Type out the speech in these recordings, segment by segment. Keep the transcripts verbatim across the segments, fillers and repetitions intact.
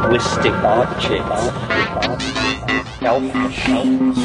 twisting objects, elf machines.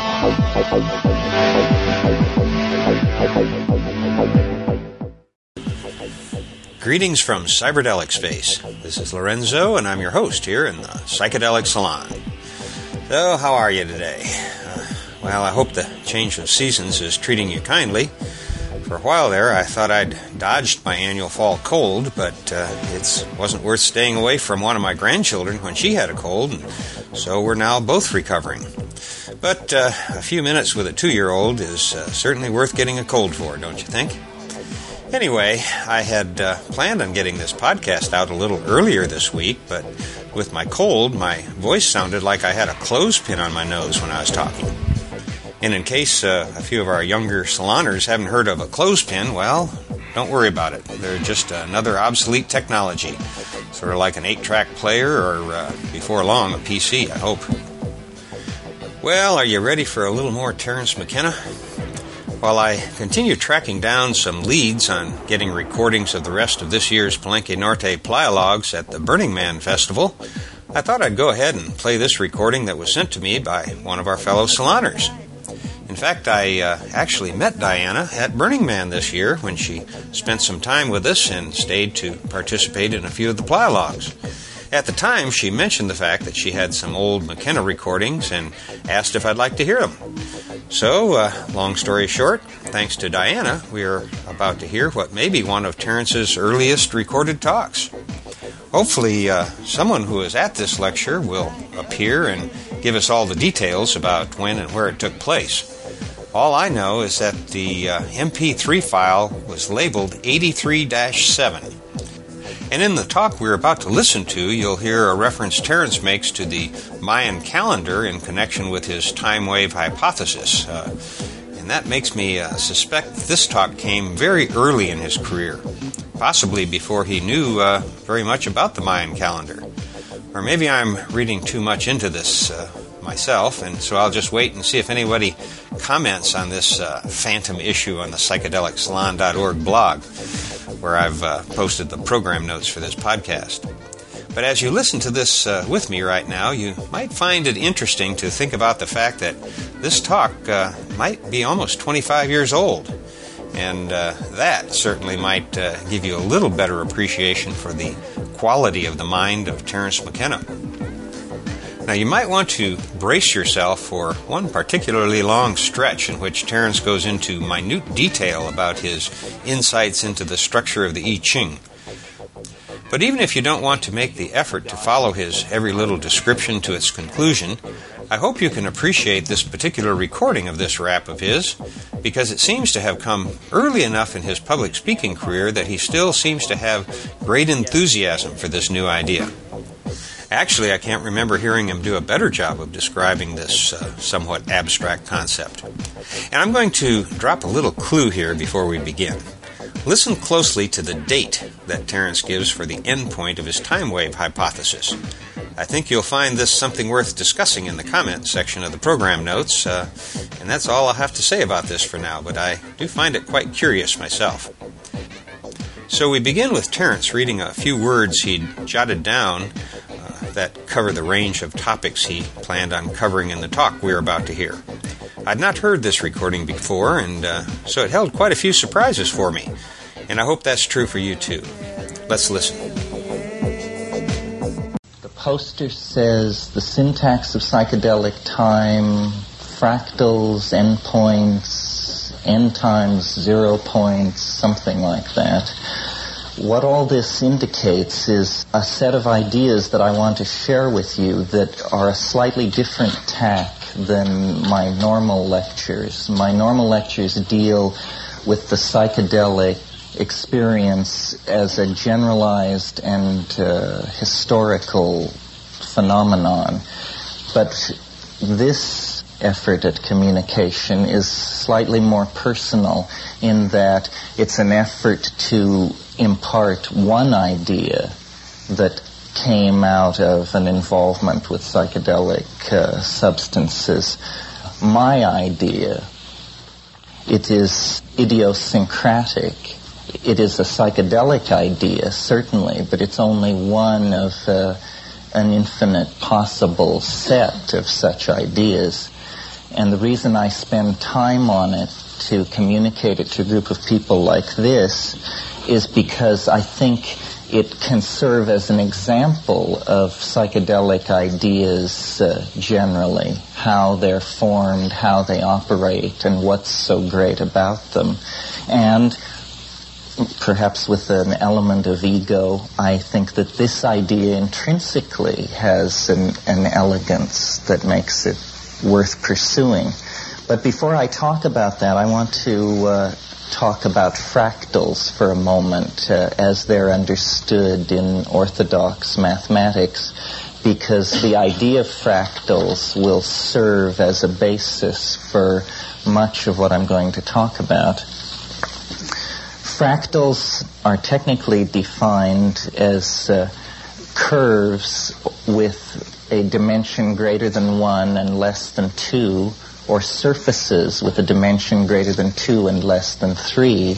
Greetings from Cyberdelic Space. This is Lorenzo, and I'm your host here in the Psychedelic Salon. So, how are you today? Uh, well, I hope the change of seasons is treating you kindly. For a while there, I thought I'd dodged my annual fall cold, but uh, it wasn't worth staying away from one of my grandchildren when she had a cold, and so we're now both recovering. But uh, a few minutes with a two-year-old is uh, certainly worth getting a cold for, don't you think? Anyway, I had uh, planned on getting this podcast out a little earlier this week, but with my cold, my voice sounded like I had a clothespin on my nose when I was talking. And in case uh, a few of our younger saloners haven't heard of a clothespin, well, don't worry about it. They're just another obsolete technology, sort of like an eight-track player or, uh, before long, a P C, I hope. Well, are you ready for a little more Terence McKenna? While I continue tracking down some leads on getting recordings of the rest of this year's Palenque Norte Playalogs at the Burning Man Festival, I thought I'd go ahead and play this recording that was sent to me by one of our fellow saloners. In fact, I uh, actually met Diana at Burning Man this year when she spent some time with us and stayed to participate in a few of the Playalogs. At the time, she mentioned the fact that she had some old McKenna recordings and asked if I'd like to hear them. So, uh, long story short, thanks to Diana, we are about to hear what may be one of Terence's earliest recorded talks. Hopefully, uh, someone who is at this lecture will appear and give us all the details about when and where it took place. All I know is that the uh, M P three file was labeled eighty-three dash seven. And in the talk we're about to listen to, you'll hear a reference Terence makes to the Mayan calendar in connection with his time wave hypothesis. Uh, and that makes me uh, suspect this talk came very early in his career, possibly before he knew uh, very much about the Mayan calendar. Or maybe I'm reading too much into this uh, myself, and so I'll just wait and see if anybody comments on this uh, phantom issue on the psychedelic salon dot org blog, where I've uh, posted the program notes for this podcast. But as you listen to this uh, with me right now, you might find it interesting to think about the fact that this talk uh, might be almost twenty-five years old. And uh, that certainly might uh, give you a little better appreciation for the quality of the mind of Terence McKenna. Now, you might want to brace yourself for one particularly long stretch in which Terence goes into minute detail about his insights into the structure of the I Ching. But even if you don't want to make the effort to follow his every little description to its conclusion, I hope you can appreciate this particular recording of this rap of his, because it seems to have come early enough in his public speaking career that he still seems to have great enthusiasm for this new idea. Actually, I can't remember hearing him do a better job of describing this uh, somewhat abstract concept. And I'm going to drop a little clue here before we begin. Listen closely to the date that Terence gives for the endpoint of his time wave hypothesis. I think you'll find this something worth discussing in the comment section of the program notes, uh, and that's all I'll have to say about this for now, but I do find it quite curious myself. So we begin with Terence reading a few words he'd jotted down that cover the range of topics he planned on covering in the talk we're about to hear. I'd not heard this recording before, and uh, so it held quite a few surprises for me, and I hope that's true for you too. Let's listen. The poster says the syntax of psychedelic time, fractals, endpoints, n times zero points, something like that. What all this indicates is a set of ideas that I want to share with you that are a slightly different tack than my normal lectures. My normal lectures deal with the psychedelic experience as a generalized and uh, historical phenomenon. But this effort at communication is slightly more personal in that it's an effort to impart one idea that came out of an involvement with psychedelic uh, substances. My idea, it is idiosyncratic. It is a psychedelic idea, certainly, but it's only one of uh, an infinite possible set of such ideas. And the reason I spend time on it to communicate it to a group of people like this is because I think it can serve as an example of psychedelic ideas uh, generally, how they're formed, how they operate, and what's so great about them. And perhaps with an element of ego, I think that this idea intrinsically has an, an elegance that makes it worth pursuing. But before I talk about that, I want to uh, talk about fractals for a moment uh, as they're understood in orthodox mathematics, because the idea of fractals will serve as a basis for much of what I'm going to talk about. Fractals are technically defined as uh, curves with a dimension greater than one and less than two, or surfaces with a dimension greater than two and less than three,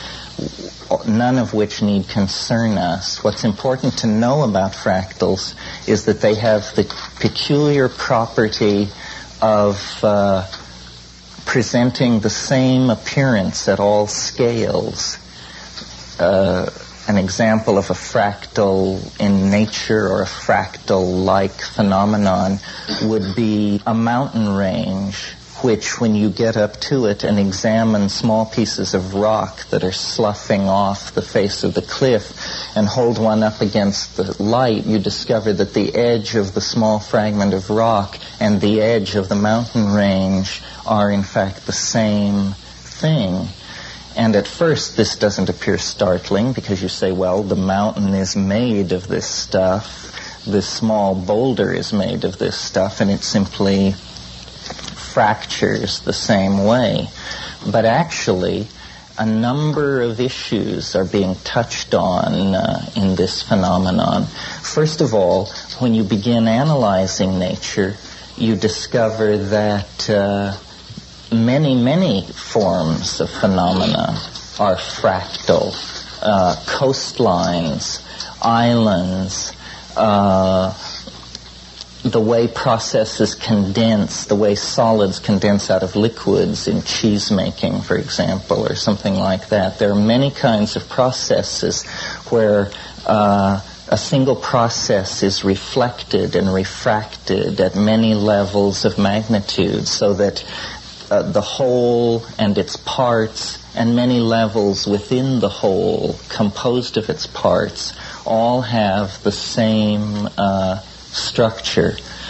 none of which need concern us. What's important to know about fractals is that they have the peculiar property of uh, presenting the same appearance at all scales. Uh, an example of a fractal in nature or a fractal-like phenomenon would be a mountain range, which when you get up to it and examine small pieces of rock that are sloughing off the face of the cliff and hold one up against the light, you discover that the edge of the small fragment of rock and the edge of the mountain range are in fact the same thing. And at first this doesn't appear startling because you say, well, the mountain is made of this stuff, this small boulder is made of this stuff, and it simply fractures the same way. But actually, a number of issues are being touched on uh, in this phenomenon. First of all, when you begin analyzing nature, you discover that uh, many, many forms of phenomena are fractal. Uh, coastlines, islands, uh, the way processes condense, the way solids condense out of liquids in cheese making, for example, or something like that. There are many kinds of processes where uh, a single process is reflected and refracted at many levels of magnitude, so that uh, the whole and its parts and many levels within the whole, composed of its parts, all have the same uh, structure.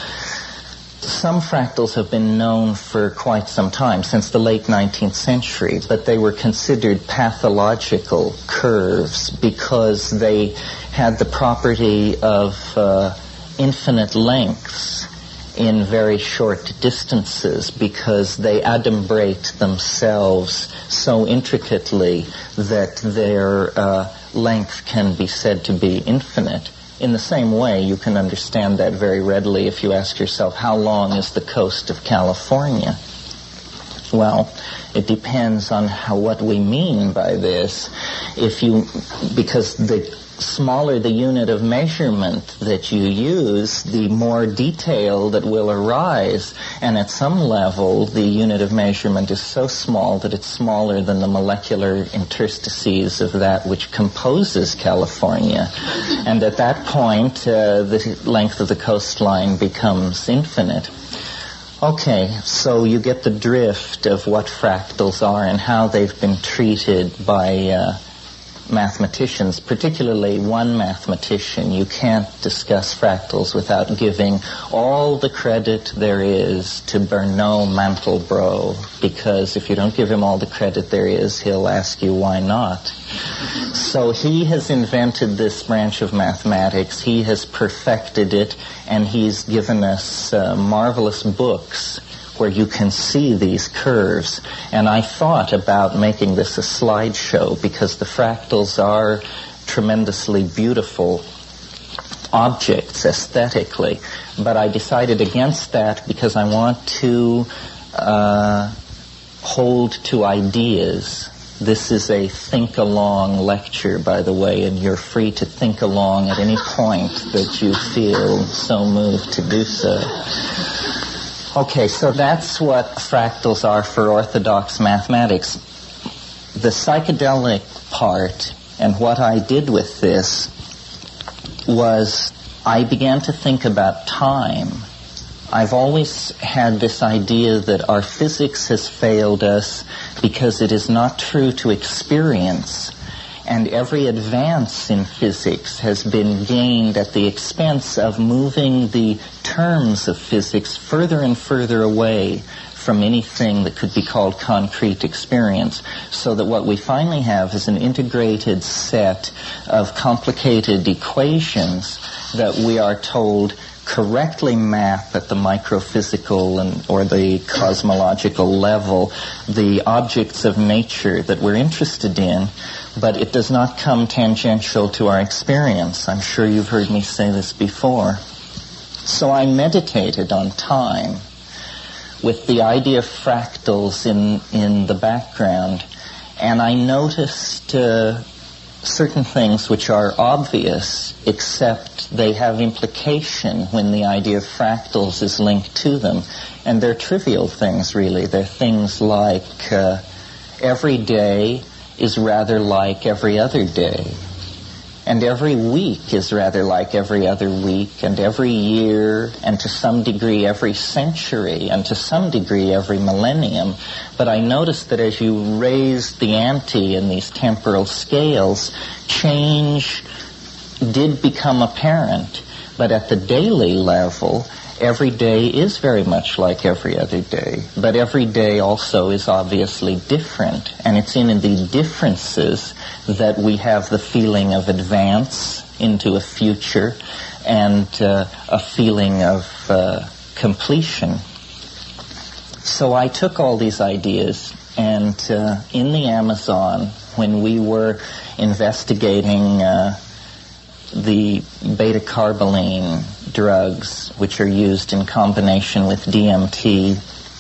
Some fractals have been known for quite some time, since the late nineteenth century, but they were considered pathological curves because they had the property of uh, infinite lengths in very short distances, because they adumbrate themselves so intricately that their uh, length can be said to be infinite. In the same way, you can understand that very readily if you ask yourself, how long is the coast of California? Well, it depends on how, what we mean by this. If you, because the smaller the unit of measurement that you use, the more detail that will arise. And at some level, the unit of measurement is so small that it's smaller than the molecular interstices of that which composes California. And at that point, uh, the length of the coastline becomes infinite. Okay, so you get the drift of what fractals are and how they've been treated by uh, mathematicians, particularly one mathematician. You can't discuss fractals without giving all the credit there is to Bernard Mandelbrot, because if you don't give him all the credit there is, he'll ask you why not. So he has invented this branch of mathematics, he has perfected it, and he's given us uh, marvelous books where you can see these curves. And I thought about making this a slideshow because the fractals are tremendously beautiful objects aesthetically. But I decided against that because I want to uh, hold to ideas This is a think-along lecture, by the way, and you're free to think along at any point that you feel so moved to do so. Okay, so that's what fractals are for orthodox mathematics. The psychedelic part, and what I did with this, was I began to think about time. I've always had this idea that our physics has failed us because it is not true to experience, and every advance in physics has been gained at the expense of moving the terms of physics further and further away from anything that could be called concrete experience, so that what we finally have is an integrated set of complicated equations that we are told correctly map at the microphysical and or the cosmological level the objects of nature that we're interested in, but it does not come tangential to our experience. I'm sure you've heard me say this before. So I meditated on time with the idea of fractals in, in the background, and I noticed uh, certain things which are obvious, except they have implication when the idea of fractals is linked to them. And they're trivial things, really. They're things like uh, every day is rather like every other day, and every week is rather like every other week, and every year, and to some degree every century, and to some degree every millennium. But I noticed that as you raise the ante in these temporal scales, change did become apparent. But at the daily level, every day is very much like every other day. But every day also is obviously different. And it's in the differences that we have the feeling of advance into a future and uh, a feeling of uh, completion. So I took all these ideas, and uh, in the Amazon, when we were investigating uh, the beta-carboline drugs, which are used in combination with D M T,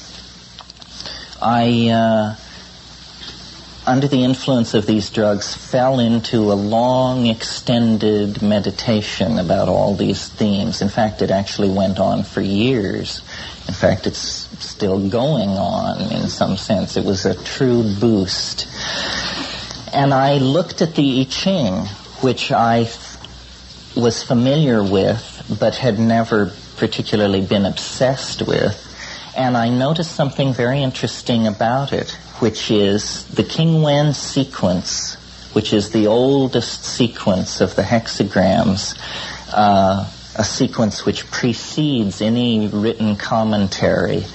I, uh, under the influence of these drugs, fell into a long, extended meditation about all these themes. In fact, it actually went on for years. In fact, it's still going on in some sense. It was a true boost. And I looked at the I Ching, which I was familiar with, but had never particularly been obsessed with. And I noticed something very interesting about it, which is the King Wen sequence, which is the oldest sequence of the hexagrams, uh, a sequence which precedes any written commentary.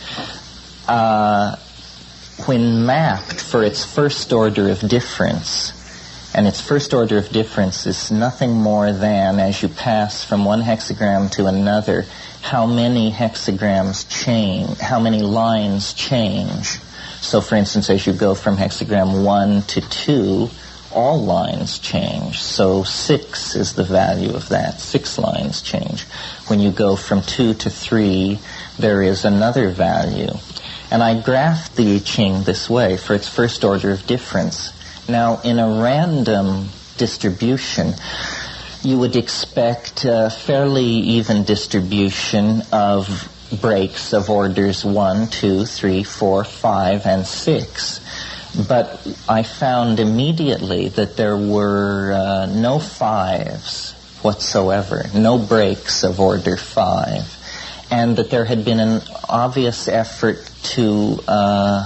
Uh, when mapped for its first order of difference, and its first order of difference is nothing more than, as you pass from one hexagram to another, how many hexagrams change, how many lines change. So, for instance, as you go from hexagram one to two, all lines change. So six is the value of that. Six lines change. When you go from two to three, there is another value. And I graphed the I Ching this way for its first order of difference. Now, in a random distribution, you would expect a fairly even distribution of breaks of orders one, two, three, four, five, and six. But I found immediately that there were uh, no fives whatsoever, no breaks of order five, and that there had been an obvious effort to uh,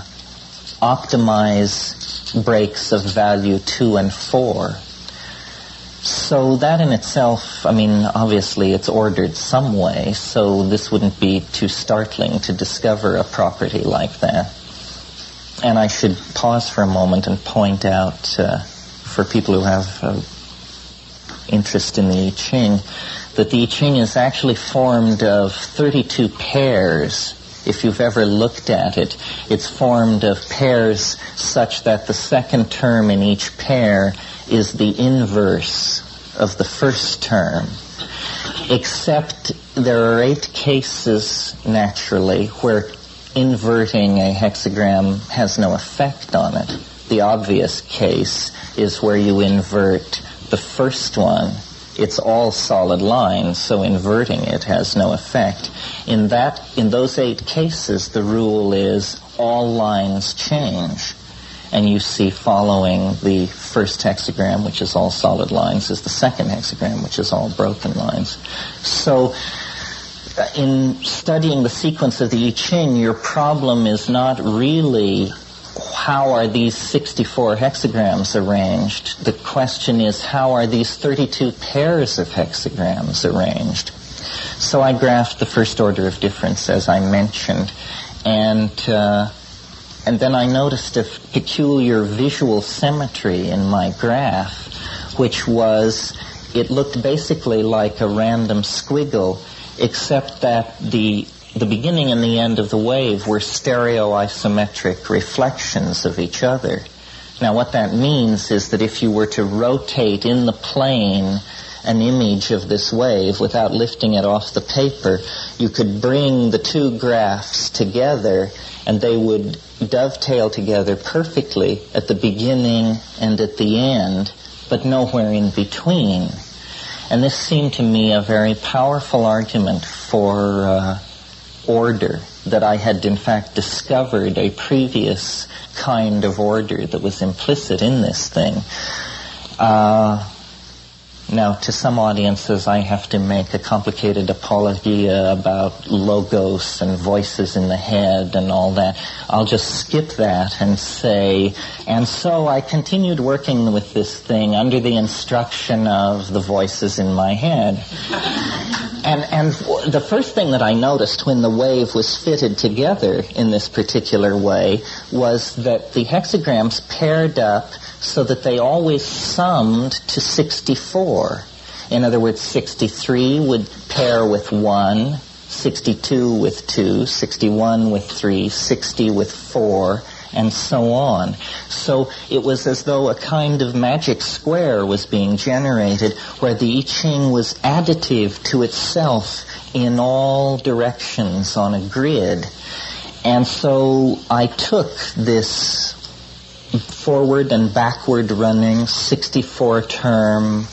optimize breaks of value two and four. So that in itself, I mean, obviously it's ordered some way, so this wouldn't be too startling to discover a property like that. And I should pause for a moment and point out, uh, for people who have uh, interest in the I Ching, that the I Ching is actually formed of thirty-two pairs. If you've ever looked at it, it's formed of pairs such that the second term in each pair is the inverse of the first term. Except there are eight cases, naturally, where inverting a hexagram has no effect on it. the obvious case is where you invert the first one. It's all solid lines, so inverting it has no effect. In that, in those eight cases, the rule is all lines change. And you see following the first hexagram, which is all solid lines, is the second hexagram, which is all broken lines. So in studying the sequence of the I Ching, your problem is not really how are these sixty-four hexagrams arranged. The question is, how are these thirty-two pairs of hexagrams arranged? So I graphed the first order of difference, as I mentioned, and uh, and then I noticed a peculiar visual symmetry in my graph, which was, it looked basically like a random squiggle, except that the the beginning and the end of the wave were stereoisometric reflections of each other. Now what that means is that if you were to rotate in the plane an image of this wave without lifting it off the paper, you could bring the two graphs together and they would dovetail together perfectly at the beginning and at the end, but nowhere in between. And this seemed to me a very powerful argument for uh, order, that I had in fact discovered a previous kind of order that was implicit in this thing. Uh, now, to some audiences, I have to make a complicated apologia about logos and voices in the head and all that. I'll just skip that and say, and so I continued working with this thing under the instruction of the voices in my head. And, and the first thing that I noticed when the wave was fitted together in this particular way was that the hexagrams paired up so that they always summed to sixty-four. In other words, sixty-three would pair with one, sixty-two with two, sixty-one with three, sixty with four, and so on. So it was as though a kind of magic square was being generated where the I Ching was additive to itself in all directions on a grid. And so I took this forward and backward running sixty-four term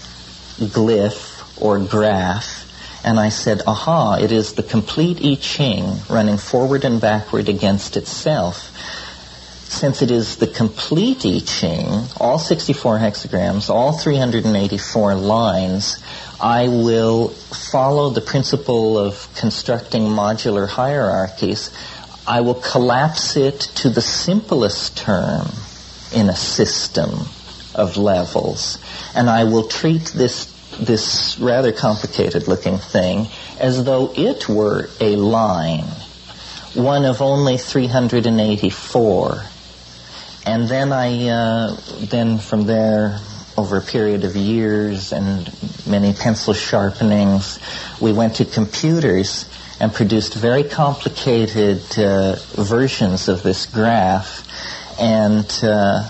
glyph or graph, and I said, aha, it is the complete I Ching running forward and backward against itself. Since it is the complete I Ching, all sixty-four hexagrams, all three hundred eighty-four lines, I will follow the principle of constructing modular hierarchies. I will collapse it to the simplest term in a system of levels, and I will treat this this rather complicated looking thing as though it were a line, one of only three hundred eighty-four. And then I, uh, then from there, over a period of years and many pencil sharpenings, we went to computers and produced very complicated uh, versions of this graph, and uh,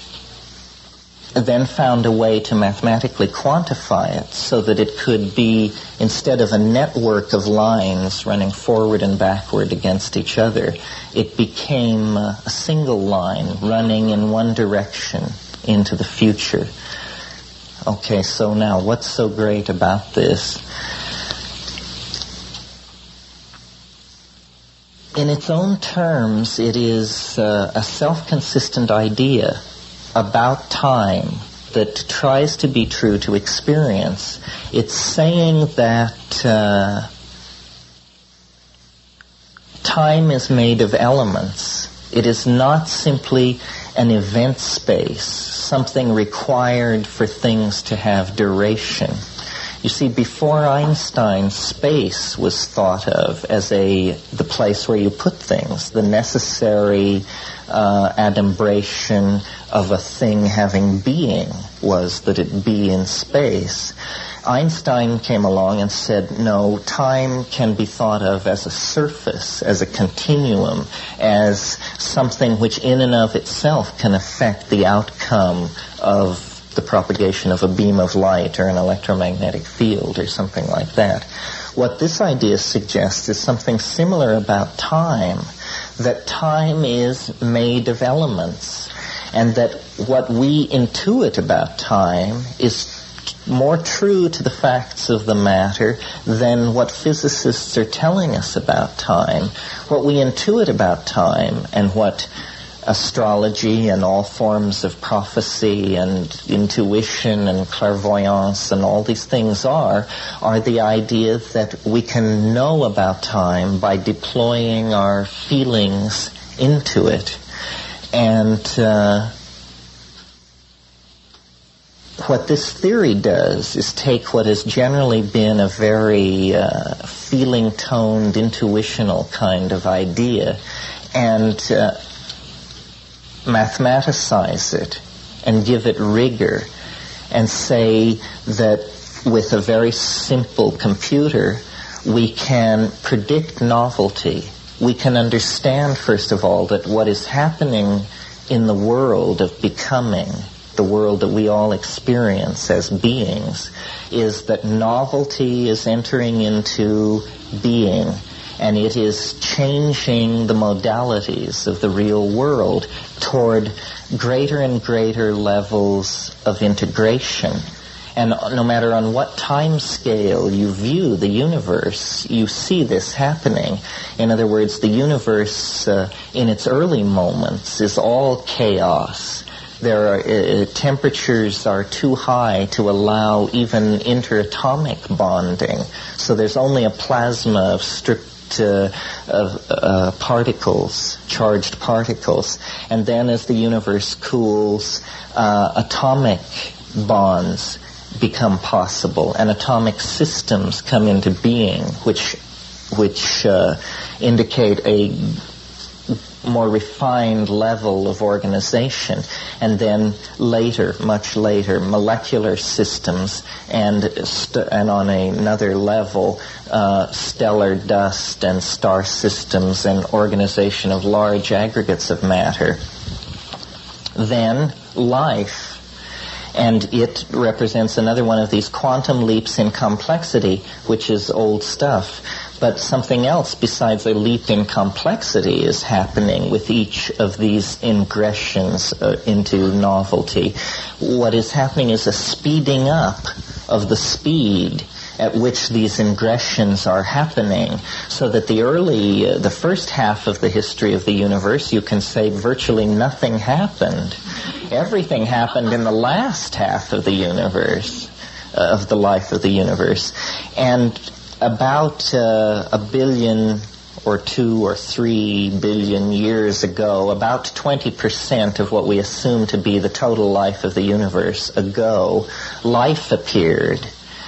then found a way to mathematically quantify it so that it could be, instead of a network of lines running forward and backward against each other, it became uh, a single line running in one direction into the future. Okay, so now what's so great about this? In its own terms, it is uh, a self-consistent idea about time that tries to be true to experience. It's saying that uh, time is made of elements. It is not simply an event space, something required for things to have duration. You see, before Einstein, space was thought of as a the place where you put things, the necessary uh, adumbration of a thing having being was that it be in space. Einstein came along and said, no, time can be thought of as a surface, as a continuum, as something which in and of itself can affect the outcome of the propagation of a beam of light or an electromagnetic field or something like that. What this idea suggests is something similar about time, that time is made of elements. and that what we intuit about time is more true to the facts of the matter than what physicists are telling us about time. What we intuit about time and what astrology and all forms of prophecy and intuition and clairvoyance and all these things are, are the idea that we can know about time by deploying our feelings into it. And uh, what this theory does is take what has generally been a very uh, feeling-toned, intuitional kind of idea and uh, mathematicize it and give it rigor and say that with a very simple computer we can predict novelty. We can understand, first of all, that what is happening in the world of becoming, the world that we all experience as beings, is that novelty is entering into being, and it is changing the modalities of the real world toward greater and greater levels of integration. And no matter on what time scale you view the universe, you see this happening. In other words, the universe uh, in its early moments is all chaos. There are, uh, temperatures are too high to allow even interatomic bonding. So there's only a plasma of strict Uh, of uh, particles, charged particles. And then as the universe cools, uh, atomic bonds become possible, and atomic systems come into being, which which uh, indicate a more refined level of organization. And then later, much later, molecular systems, and st- and on another level, uh, stellar dust and star systems and organization of large aggregates of matter. Then life. And it represents another one of these quantum leaps in complexity, which is old stuff. But something else besides a leap in complexity is happening with each of these ingressions uh, into novelty. What is happening is a speeding up of the speed at which these ingressions are happening, so that the early, uh, the first half of the history of the universe, you can say virtually nothing happened. Everything happened in the last half of the universe, uh, of the life of the universe. And about uh, a billion or two or three billion years ago, about twenty percent of what we assume to be the total life of the universe ago, life appeared.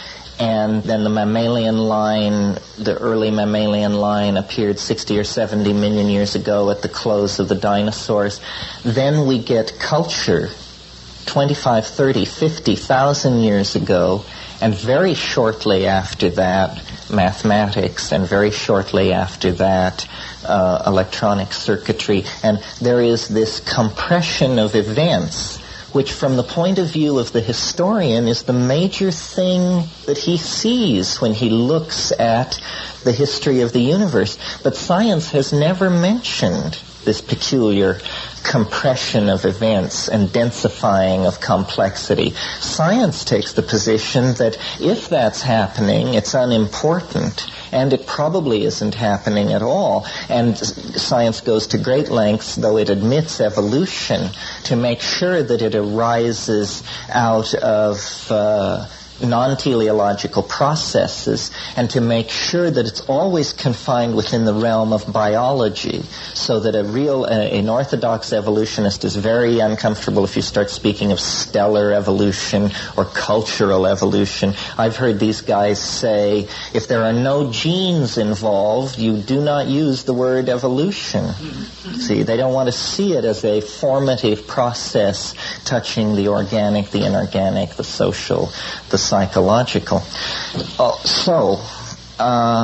And then the mammalian line, the early mammalian line appeared sixty or seventy million years ago at the close of the dinosaurs. Then we get culture twenty-five, thirty, fifty thousand years ago, and very shortly after that, mathematics, and very shortly after that, uh, electronic circuitry. And there is this compression of events, which from the point of view of the historian is the major thing that he sees when he looks at the history of the universe. But science has never mentioned this peculiar compression of events and densifying of complexity. Science takes the position that if that's happening, it's unimportant, and it probably isn't happening at all. And science goes to great lengths, though it admits evolution, to make sure that it arises out of uh, non-teleological processes, and to make sure that it's always confined within the realm of biology, so that a real, uh, an orthodox evolutionist is very uncomfortable if you start speaking of stellar evolution or cultural evolution. I've heard these guys say, if there are no genes involved, you do not use the word evolution. See, they don't want to see it as a formative process touching the organic, the inorganic, the social, the psychological. Uh, so, uh,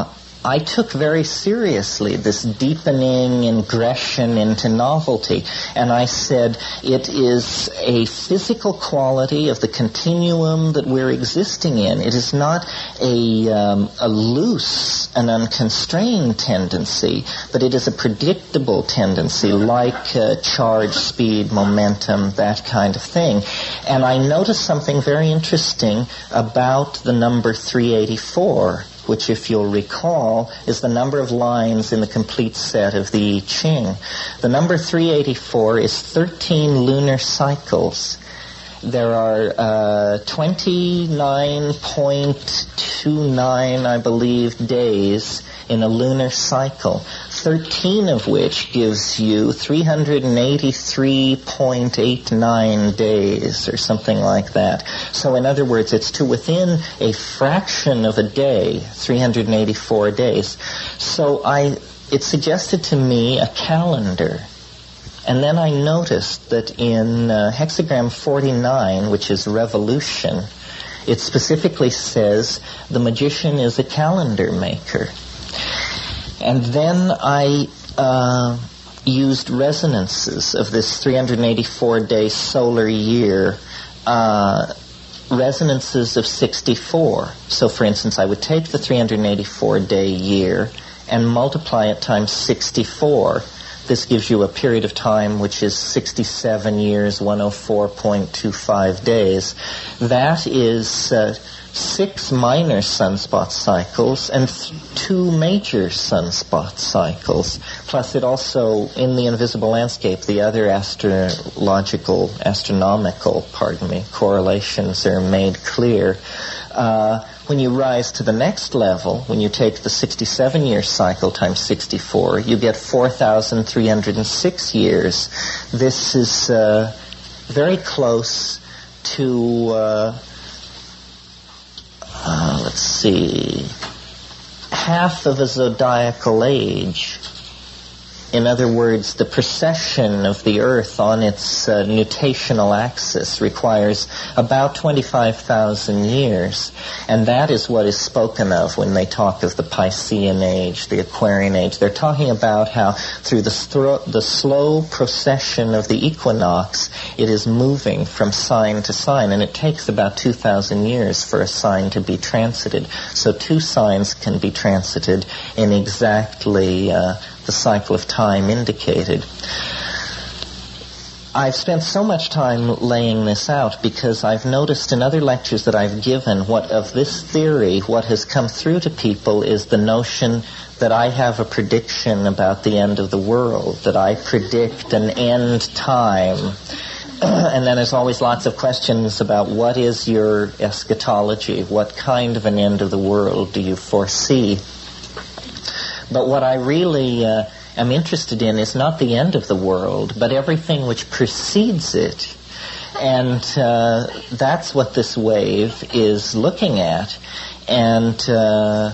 I took very seriously this deepening ingression into novelty, and I said it is a physical quality of the continuum that we're existing in. It is not a, um, a loose and unconstrained tendency, but it is a predictable tendency, like uh, charge, speed, momentum, that kind of thing. And I noticed something very interesting about the number three eighty-four, which, if you'll recall, is the number of lines in the complete set of the I Ching. The number three eighty-four is thirteen lunar cycles. There are uh, twenty-nine point two nine, I believe, days in a lunar cycle, thirteen of which gives you three hundred eighty-three point eight nine days or something like that. So in other words, it's to within a fraction of a day, three hundred eighty-four days. So I, it suggested to me a calendar. And then I noticed that in uh, hexagram forty-nine, which is revolution, it specifically says the magician is a calendar maker. And then I uh, used resonances of this three hundred eighty-four day solar year, uh, resonances of sixty-four. So, for instance, I would take the three hundred eighty-four day year and multiply it times sixty-four. This gives you a period of time which is sixty-seven years, one hundred four point two five days. That is uh, six minor sunspot cycles and th- two major sunspot cycles. Plus it also, in the invisible landscape, the other astrological, astronomical, pardon me, correlations are made clear. Uh, when you rise to the next level, when you take the sixty-seven year cycle times sixty-four, you get four thousand three hundred six years. This is uh, very close to, uh, uh, let's see, half of a zodiacal age. In other words, the precession of the Earth on its uh, nutational axis requires about twenty-five thousand years. And that is what is spoken of when they talk of the Piscean Age, the Aquarian Age. They're talking about how through the, stro- the slow procession of the equinox, it is moving from sign to sign. And it takes about two thousand years for a sign to be transited. So two signs can be transited in exactly uh, the cycle of time indicated. I've spent so much time laying this out because I've noticed in other lectures that I've given what of this theory, what has come through to people is the notion that I have a prediction about the end of the world, that I predict an end time. And then there's always lots of questions about what is your eschatology, what kind of an end of the world do you foresee? But what I really uh, am interested in is not the end of the world, but everything which precedes it. And uh, that's what this wave is looking at. And uh,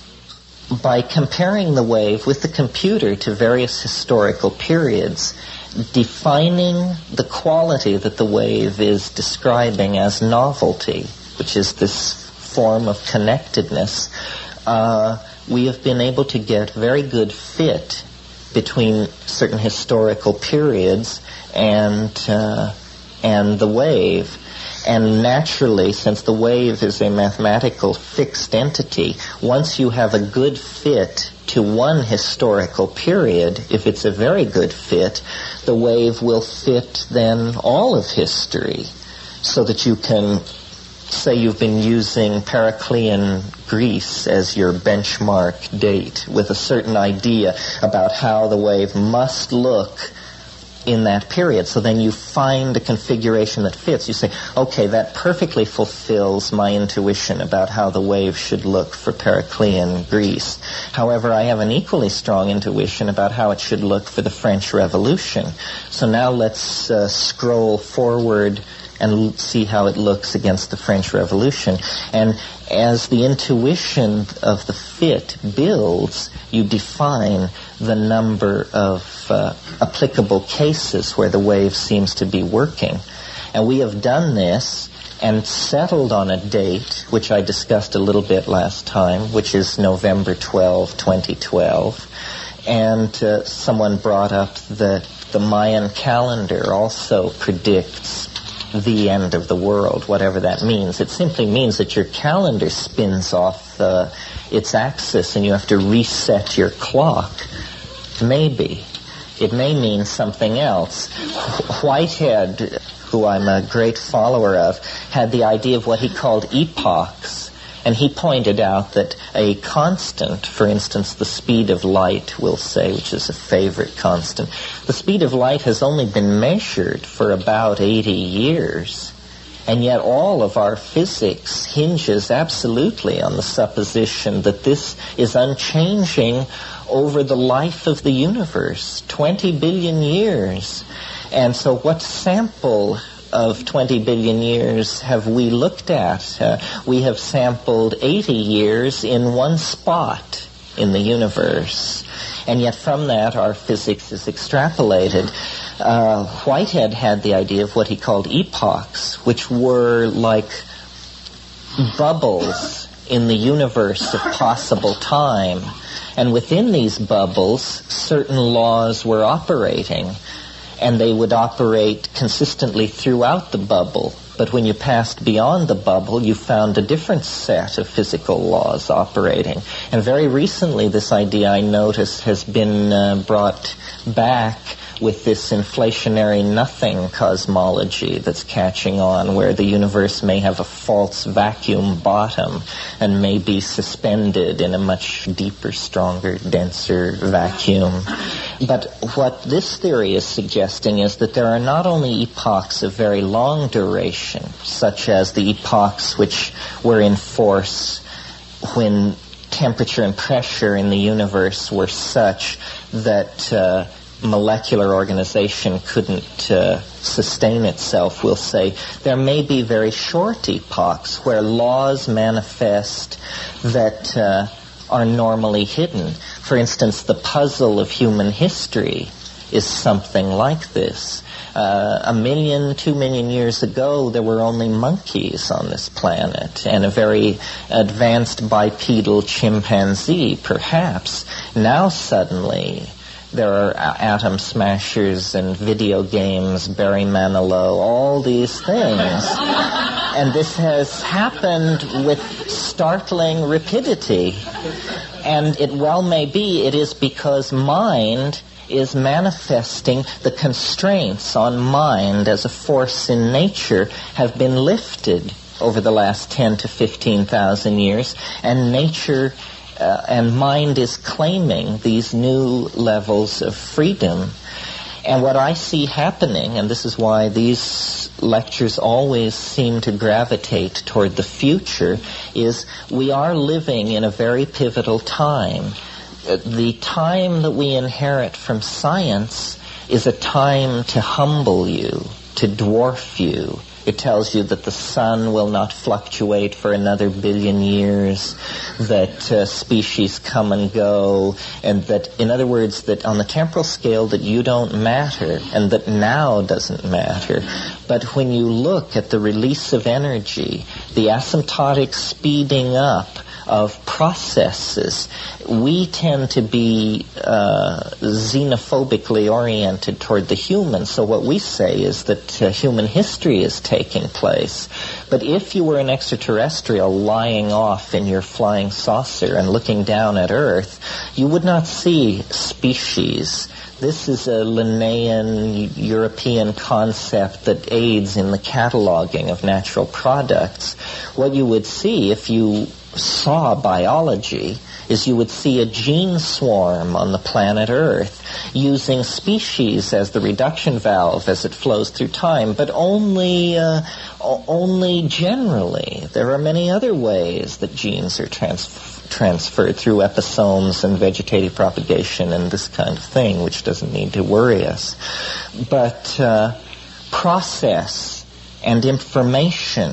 by comparing the wave with the computer to various historical periods, defining the quality that the wave is describing as novelty, which is this form of connectedness, uh, we have been able to get very good fit between certain historical periods and uh, and the wave. And naturally, since the wave is a mathematical fixed entity, once you have a good fit to one historical period, if it's a very good fit, the wave will fit then all of history, so that you can say you've been using Periclean Greece as your benchmark date with a certain idea about how the wave must look in that period. So then you find a configuration that fits. You say, okay, that perfectly fulfills my intuition about how the wave should look for Periclean Greece. However, I have an equally strong intuition about how it should look for the French Revolution. So now let's uh, scroll forward and see how it looks against the French Revolution. And as the intuition of the fit builds, you define the number of uh, applicable cases where the wave seems to be working. And we have done this and settled on a date, which I discussed a little bit last time, which is November twelfth, twenty twelve. And uh, someone brought up that the Mayan calendar also predicts the end of the world, whatever that means. It simply means that your calendar spins off uh, its axis and you have to reset your clock. Maybe. It may mean something else. Whitehead, who I'm a great follower of, had the idea of what he called epochs. And he pointed out that a constant, for instance, the speed of light, we'll say, which is a favorite constant, the speed of light has only been measured for about eighty years. And yet all of our physics hinges absolutely on the supposition that this is unchanging over the life of the universe, twenty billion years. And so what sample of twenty billion years have we looked at? Uh, we have sampled eighty years in one spot in the universe. And yet from that our physics is extrapolated. Uh, Whitehead had the idea of what he called epochs, which were like bubbles in the universe of possible time. And within these bubbles, certain laws were operating. And they would operate consistently throughout the bubble. But when you passed beyond the bubble, you found a different set of physical laws operating. And very recently, this idea, I noticed, has been uh, brought back with this inflationary nothing cosmology that's catching on, where the universe may have a false vacuum bottom and may be suspended in a much deeper, stronger, denser vacuum. But what this theory is suggesting is that there are not only epochs of very long duration, such as the epochs which were in force when temperature and pressure in the universe were such that uh, molecular organization couldn't uh, sustain itself, we'll say. There may be very short epochs where laws manifest that uh, are normally hidden. For instance, the puzzle of human history is something like this. Uh, a million, two million years ago, there were only monkeys on this planet, and a very advanced bipedal chimpanzee, perhaps. Now suddenly there are atom smashers and video games, Barry Manilow, all these things. And this has happened with startling rapidity. And it well may be it is because mind is manifesting, the constraints on mind as a force in nature have been lifted over the last ten to fifteen thousand years, and nature uh, and mind is claiming these new levels of freedom. And what I see happening, and this is why these lectures always seem to gravitate toward the future, is we are living in a very pivotal time. The time that we inherit from science is a time to humble you, to dwarf you. It tells you that the sun will not fluctuate for another billion years, that uh, species come and go, and that, in other words, that on the temporal scale that you don't matter, and that now doesn't matter. But when you look at the release of energy, the asymptotic speeding up of processes, we tend to be uh, xenophobically oriented toward the human. So what we say is that uh, human history is taking place. But if you were an extraterrestrial lying off in your flying saucer and looking down at Earth, you would not see species. This is a Linnaean European concept that aids in the cataloging of natural products. What you would see if you saw biology is you would see a gene swarm on the planet Earth using species as the reduction valve as it flows through time, but only uh, only generally. There are many other ways that genes are trans- transferred through episomes and vegetative propagation and this kind of thing, which doesn't need to worry us. But uh, process and information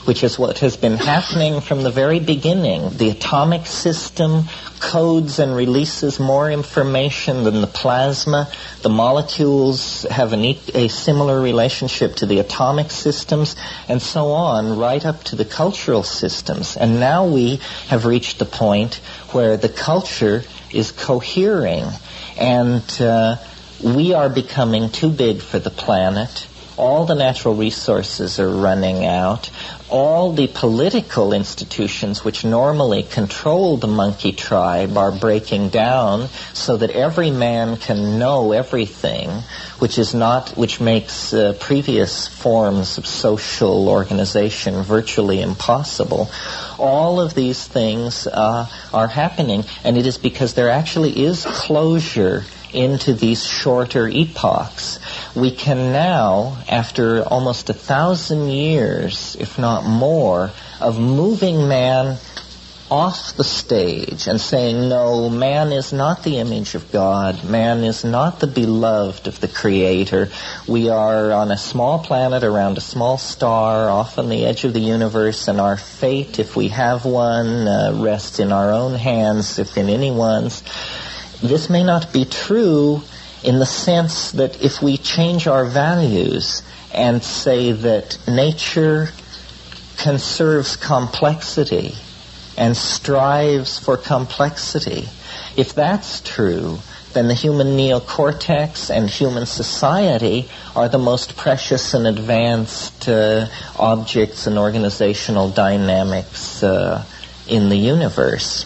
which is what has been happening from the very beginning. The atomic system codes and releases more information than the plasma. The molecules have an e- a similar relationship to the atomic systems, and so on, right up to the cultural systems. And now we have reached the point where the culture is cohering, and uh, we are becoming too big for the planet. All the natural resources are running out. All the political institutions which normally control the monkey tribe are breaking down so that every man can know everything, which is not, which makes uh, previous forms of social organization virtually impossible. All of these things uh, are happening, and it is because there actually is closure into these shorter epochs. We can now, after almost a thousand years, if not more, of moving man off the stage and saying, no, man is not the image of God. Man is not the beloved of the Creator. We are on a small planet around a small star off on the edge of the universe, and our fate, if we have one, uh, rests in our own hands, if in anyone's. This may not be true in the sense that if we change our values and say that nature conserves complexity and strives for complexity, if that's true, then the human neocortex and human society are the most precious and advanced uh, objects and organizational dynamics uh, in the universe.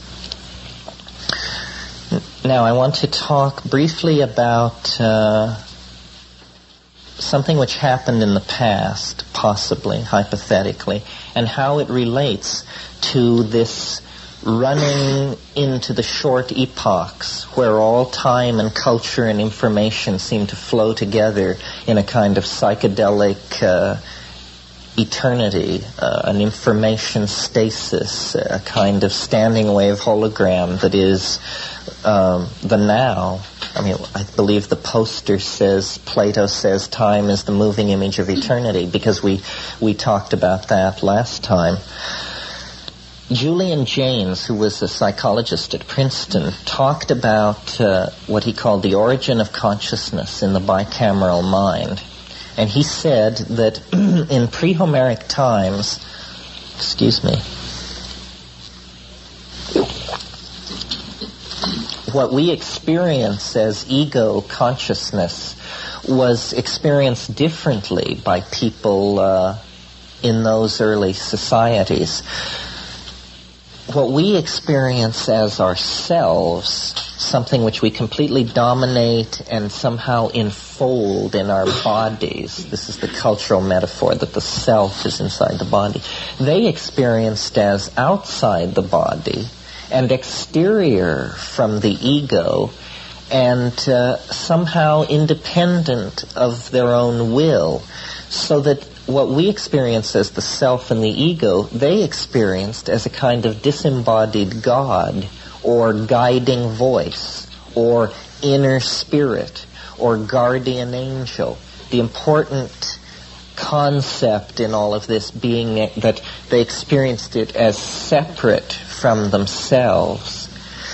Now, I want to talk briefly about uh, something which happened in the past, possibly, hypothetically, and how it relates to this running into the short epochs where all time and culture and information seem to flow together in a kind of psychedelic uh, eternity, uh, an information stasis, a kind of standing wave hologram that is um, the now. I mean, I believe the poster says, Plato says, time is the moving image of eternity, because we, we talked about that last time. Julian Jaynes, who was a psychologist at Princeton, talked about uh, what he called the origin of consciousness in the bicameral mind. And he said that in pre-Homeric times, excuse me, what we experience as ego consciousness was experienced differently by people uh, in those early societies. What we experience as ourselves, something which we completely dominate and somehow enfold in our bodies. This is the cultural metaphor that the self is inside the body. They experienced as outside the body and exterior from the ego, and uh, somehow independent of their own will, so that what we experience as the self and the ego, they experienced as a kind of disembodied God, or guiding voice, or inner spirit, or guardian angel. The important concept in all of this being that they experienced it as separate from themselves.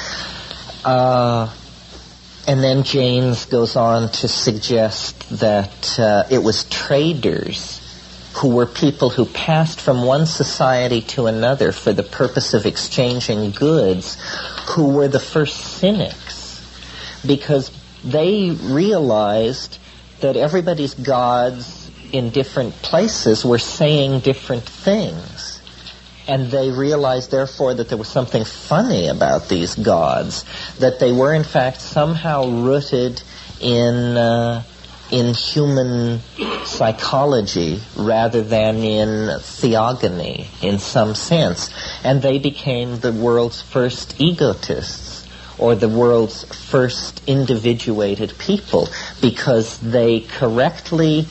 Uh, and then Jaynes goes on to suggest that uh, it was traders who were people who passed from one society to another for the purpose of exchanging goods, who were the first cynics, because they realized that everybody's gods in different places were saying different things. And they realized, therefore, that there was something funny about these gods, that they were, in fact, somehow rooted in uh, in human psychology rather than in theogony, in some sense. And they became the world's first egotists, or the world's first individuated people, because they correctly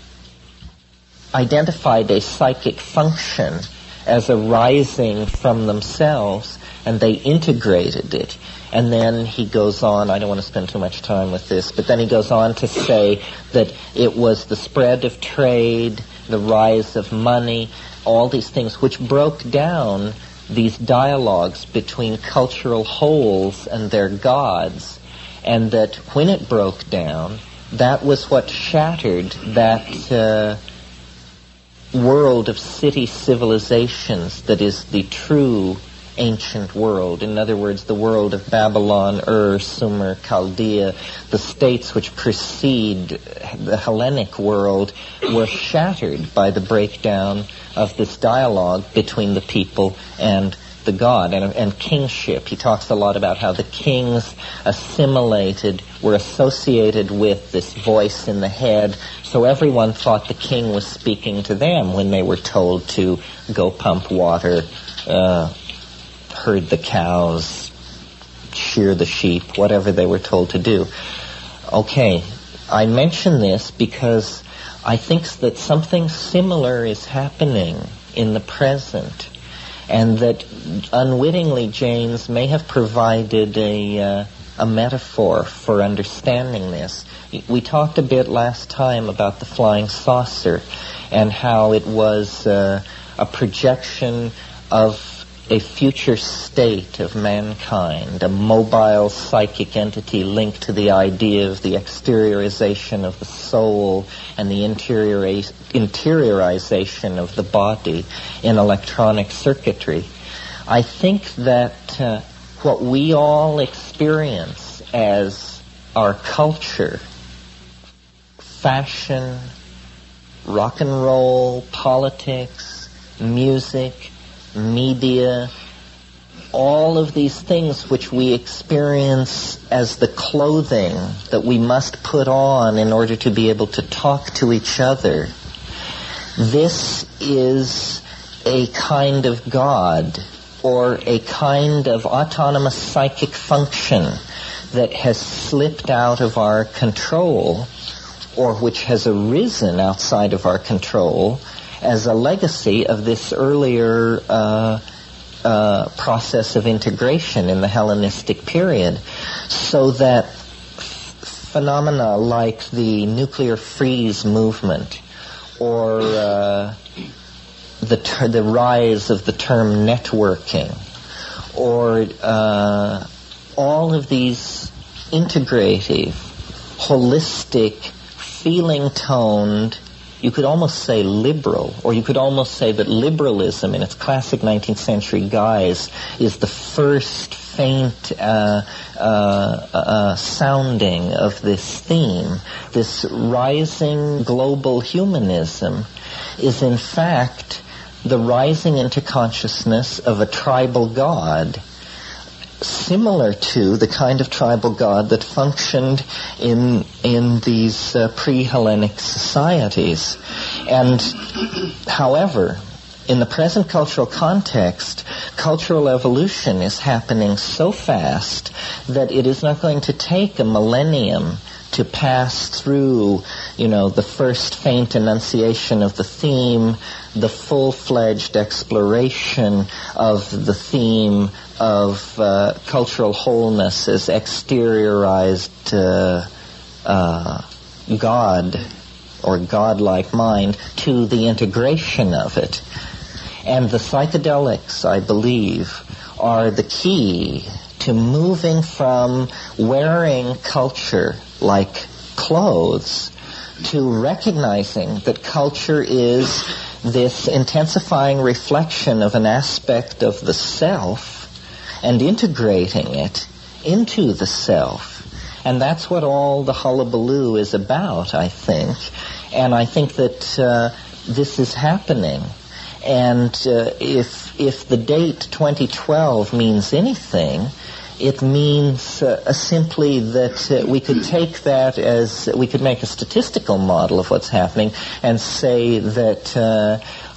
identified a psychic function as arising from themselves, and they integrated it. And then he goes on, I don't want to spend too much time with this, but then he goes on to say that it was the spread of trade, the rise of money, all these things which broke down these dialogues between cultural wholes and their gods, and that when it broke down, that was what shattered that uh, world of city civilizations that is the true ancient world. In other words, the world of Babylon, Ur, Sumer, Chaldea, the states which precede the Hellenic world, were shattered by the breakdown of this dialogue between the people and the god, and, and kingship. He talks a lot about how the kings assimilated, were associated with this voice in the head, so everyone thought the king was speaking to them when they were told to go pump water, uh, herd the cows, shear the sheep, whatever they were told to do. Okay, I mention this because I think that something similar is happening in the present, and that unwittingly James may have provided a, uh, a metaphor for understanding this. We talked a bit last time about the flying saucer and how it was uh, a projection of a future state of mankind, a mobile psychic entity linked to the idea of the exteriorization of the soul and the interiori- interiorization of the body in electronic circuitry. I think that uh, what we all experience as our culture, fashion, rock and roll, politics, music, media, all of these things which we experience as the clothing that we must put on in order to be able to talk to each other. This is a kind of God, or a kind of autonomous psychic function that has slipped out of our control, or which has arisen outside of our control, as a legacy of this earlier uh, uh, process of integration in the Hellenistic period, so that f- phenomena like the nuclear freeze movement, or uh, the ter- the rise of the term networking, or uh, all of these integrative, holistic, feeling-toned, you could almost say liberal, or you could almost say that liberalism in its classic nineteenth century guise is the first faint uh, uh, uh, sounding of this theme. This rising global humanism is in fact the rising into consciousness of a tribal god, similar to the kind of tribal god that functioned in in these uh, pre-Hellenic societies. And however, in the present cultural context, cultural evolution is happening so fast that it is not going to take a millennium to pass through, you know, the first faint enunciation of the theme, the full-fledged exploration of the theme of uh, cultural wholeness as exteriorized uh, uh, God or God-like mind, to the integration of it. And the psychedelics, I believe, are the key to moving from wearing culture like clothes to recognizing that culture is this intensifying reflection of an aspect of the self and integrating it into the self. And that's what all the hullabaloo is about, I think. And I think that uh, this is happening. And uh, if if the date twenty twelve means anything, it means uh, simply that uh, we could take that as, we could make a statistical model of what's happening and say that uh,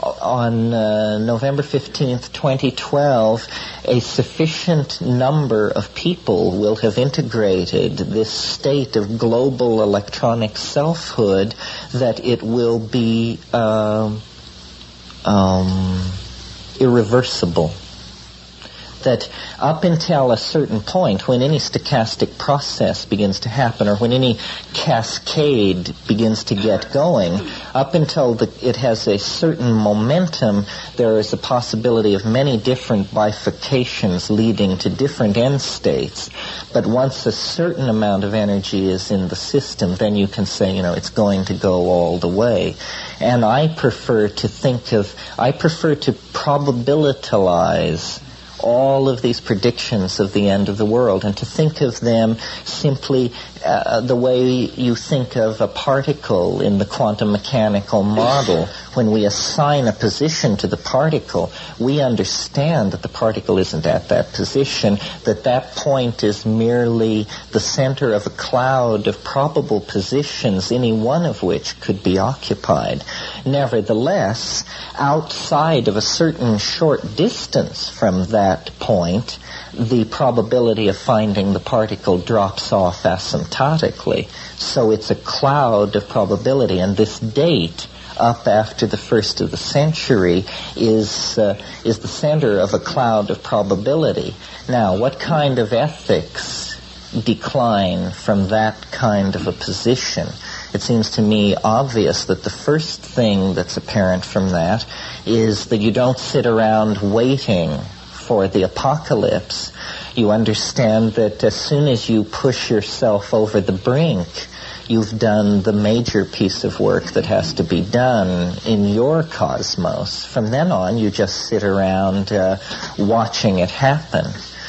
on uh, November fifteenth, twenty twelve, a sufficient number of people will have integrated this state of global electronic selfhood that it will be um, um, irreversible. that up until a certain point, when any stochastic process begins to happen, or when any cascade begins to get going, up until the, it has a certain momentum, there is a possibility of many different bifurcations leading to different end states. But once a certain amount of energy is in the system, then you can say, you know, it's going to go all the way. And I prefer to think of, I prefer to probabilitalize all of these predictions of the end of the world, and to think of them simply uh, the way you think of a particle in the quantum mechanical model. When we assign a position to the particle, we understand that the particle isn't at that position, that that point is merely the center of a cloud of probable positions, any one of which could be occupied. Nevertheless, outside of a certain short distance from that point, the probability of finding the particle drops off asymptotically. So it's a cloud of probability, and this date up after the first of the century is uh, is the center of a cloud of probability. Now, what kind of ethics decline from that kind of a position? It seems to me obvious that the first thing that's apparent from that is that you don't sit around waiting for the apocalypse. You understand that as soon as you push yourself over the brink, you've done the major piece of work that has to be done in your cosmos. From then on, you just sit around uh, watching it happen.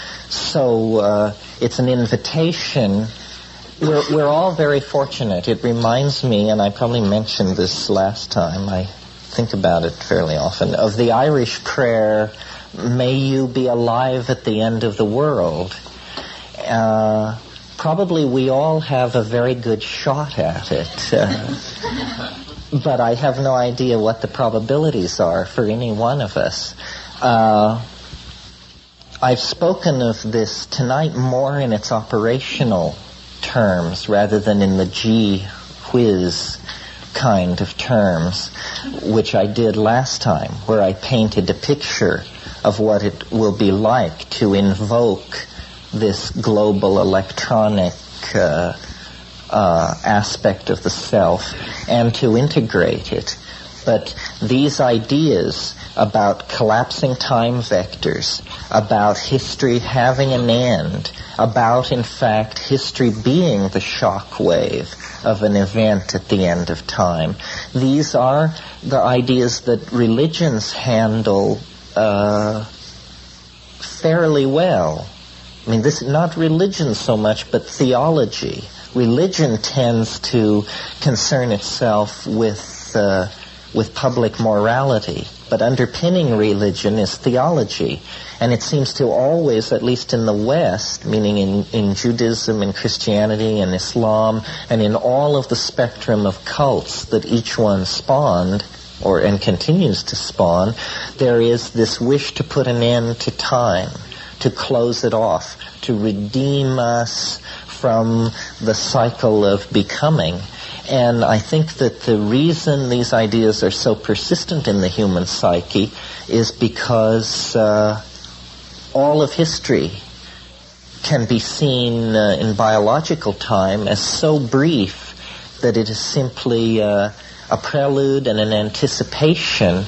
So uh, it's an invitation. We're, we're all very fortunate. It reminds me, and I probably mentioned this last time, I think about it fairly often, of the Irish prayer, "May you be alive at the end of the world." Uh, probably we all have a very good shot at it. Uh, but I have no idea what the probabilities are for any one of us. Uh, I've spoken of this tonight more in its operational terms rather than in the gee whiz kind of terms, which I did last time, where I painted a picture of what it will be like to invoke this global electronic uh, uh, aspect of the self and to integrate it. But these ideas about collapsing time vectors, about history having an end, about, in fact, history being the shock wave of an event at the end of time, these are the ideas that religions handle uh, fairly well. I mean, this is not religion so much, but theology. Religion tends to concern itself with uh, with public morality, but underpinning religion is theology. And it seems to always, at least in the West, meaning in, in Judaism and Christianity and Islam, and in all of the spectrum of cults that each one spawned, or and continues to spawn, there is this wish to put an end to time, to close it off, to redeem us from the cycle of becoming. And I think that the reason these ideas are so persistent in the human psyche is because uh, all of history can be seen uh, in biological time as so brief that it is simply uh, a prelude and an anticipation.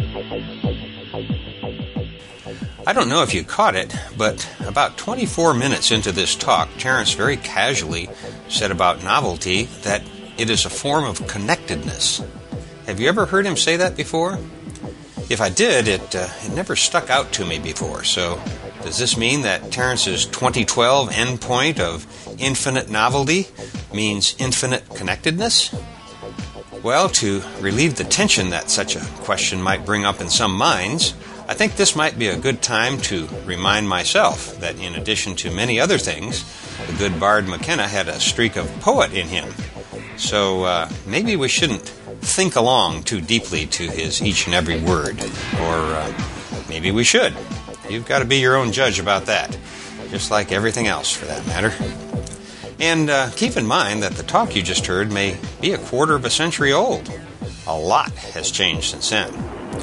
I don't know if you caught it, but about twenty-four minutes into this talk, Terence very casually said about novelty that it is a form of connectedness. Have you ever heard him say that before? If I did, it uh, it never stuck out to me before. So does this mean that Terence's twenty twelve endpoint of infinite novelty means infinite connectedness? Well, to relieve the tension that such a question might bring up in some minds, I think this might be a good time to remind myself that in addition to many other things, the good bard McKenna had a streak of poet in him. So uh, maybe we shouldn't think along too deeply to his each and every word. Or uh, maybe we should. You've got to be your own judge about that, just like everything else for that matter. And uh, keep in mind that the talk you just heard may be a quarter of a century old. A lot has changed since then.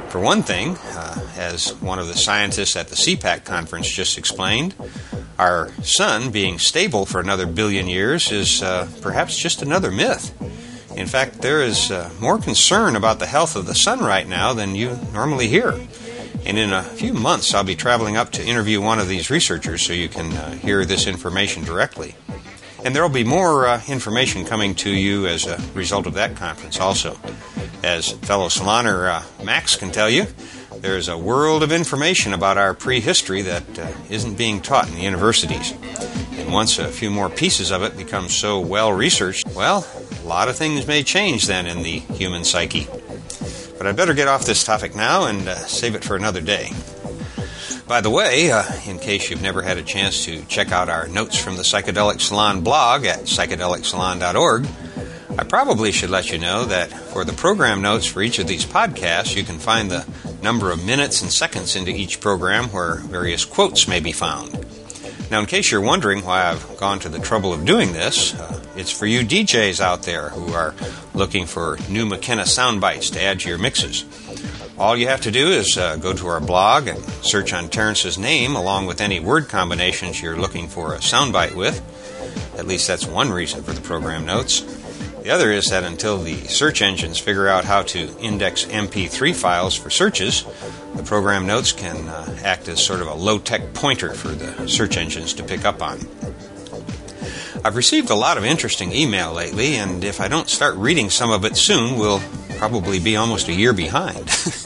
For one thing, uh, as one of the scientists at the C PAC conference just explained, our sun being stable for another billion years is uh, perhaps just another myth. In fact, there is uh, more concern about the health of the sun right now than you normally hear. And in a few months, I'll be traveling up to interview one of these researchers so you can uh, hear this information directly. And there will be more uh, information coming to you as a result of that conference also. As fellow Saloner uh, Max can tell you, there's a world of information about our prehistory that uh, isn't being taught in the universities. And once a few more pieces of it become so well researched, well, a lot of things may change then in the human psyche. But I'd better get off this topic now and uh, save it for another day. By the way, uh, in case you've never had a chance to check out our notes from the Psychedelic Salon blog at psychedelic salon dot org, I probably should let you know that for the program notes for each of these podcasts, you can find the number of minutes and seconds into each program where various quotes may be found. Now, in case you're wondering why I've gone to the trouble of doing this, uh, it's for you D Js out there who are looking for new McKenna sound bites to add to your mixes. All you have to do is uh, go to our blog and search on Terrence's name along with any word combinations you're looking for a soundbite with. At least that's one reason for the program notes. The other is that until the search engines figure out how to index M P three files for searches, the program notes can uh, act as sort of a low-tech pointer for the search engines to pick up on. I've received a lot of interesting email lately, and if I don't start reading some of it soon, we'll probably be almost a year behind.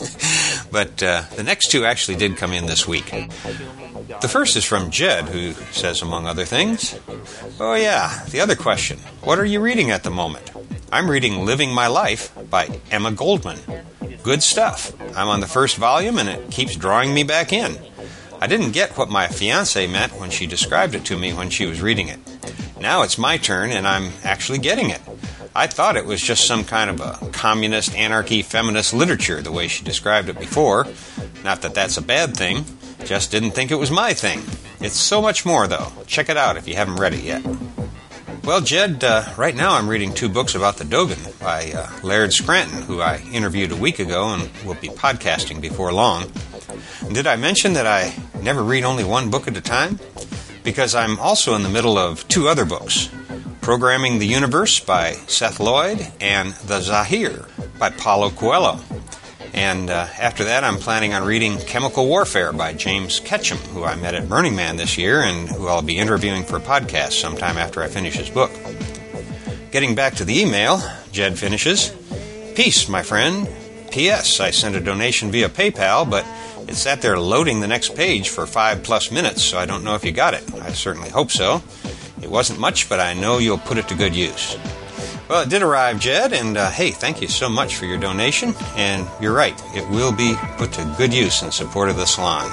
But uh, the next two actually did come in this week. The first is from Jed, who says, among other things, "Oh yeah, the other question. What are you reading at the moment? I'm reading Living My Life by Emma Goldman. Good stuff. I'm on the first volume, and it keeps drawing me back in. I didn't get what my fiancée meant when she described it to me when she was reading it. Now it's my turn, and I'm actually getting it. I thought it was just some kind of a communist, anarchy, feminist literature, the way she described it before. Not that that's a bad thing. Just didn't think it was my thing. It's so much more, though. Check it out if you haven't read it yet." Well, Jed, uh, right now I'm reading two books about the Dogon by uh, Laird Scranton, who I interviewed a week ago and will be podcasting before long. And did I mention that I never read only one book at a time? Because I'm also in the middle of two other books, Programming the Universe by Seth Lloyd and The Zahir by Paulo Coelho. And uh, after that, I'm planning on reading Chemical Warfare by James Ketchum, who I met at Burning Man this year and who I'll be interviewing for a podcast sometime after I finish his book. Getting back to the email, Jed finishes, "Peace, my friend. P S. I sent a donation via PayPal, but it sat there loading the next page for five plus minutes, so I don't know if you got it. I certainly hope so. It wasn't much, but I know you'll put it to good use." Well, it did arrive, Jed, and uh, hey, thank you so much for your donation. And you're right, it will be put to good use in support of the salon.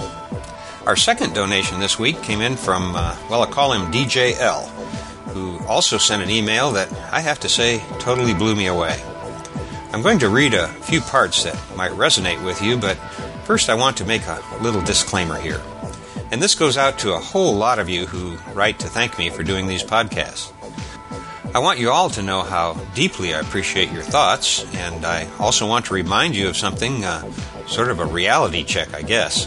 Our second donation this week came in from, uh, well, I call him D J L, who also sent an email that I have to say totally blew me away. I'm going to read a few parts that might resonate with you, but first I want to make a little disclaimer here. And this goes out to a whole lot of you who write to thank me for doing these podcasts. I want you all to know how deeply I appreciate your thoughts, and I also want to remind you of something, uh, sort of a reality check, I guess.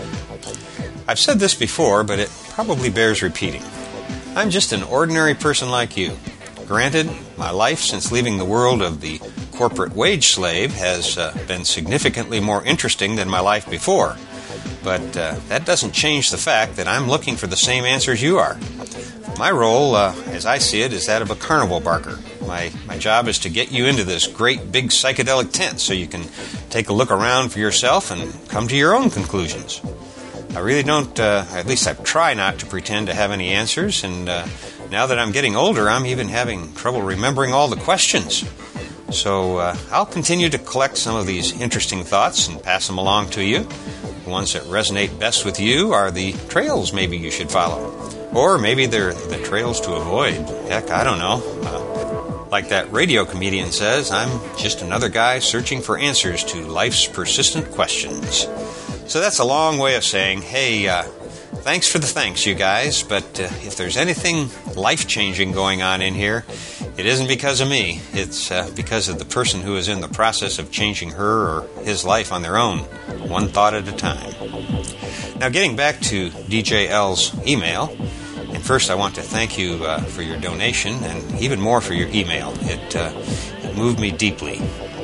I've said this before, but it probably bears repeating. I'm just an ordinary person like you. Granted, my life since leaving the world of the corporate wage slave has uh, been significantly more interesting than my life before, but uh, that doesn't change the fact that I'm looking for the same answers you are. My role, uh, as I see it, is that of a carnival barker. My my job is to get you into this great big psychedelic tent so you can take a look around for yourself and come to your own conclusions. I really don't, uh, at least I try not to pretend to have any answers, and uh, now that I'm getting older, I'm even having trouble remembering all the questions. So uh, I'll continue to collect some of these interesting thoughts and pass them along to you. The ones that resonate best with you are the trails maybe you should follow. Or maybe they're the trails to avoid. Heck, I don't know. Uh, like that radio comedian says, I'm just another guy searching for answers to life's persistent questions. So that's a long way of saying, hey, uh, thanks for the thanks, you guys, but uh, if there's anything life-changing going on in here, It isn't because of me. It's uh, because of the person who is in the process of changing her or his life on their own, one thought at a time. Now, getting back to D J L's email, and first I want to thank you uh, for your donation and even more for your email. It, uh, it moved me deeply.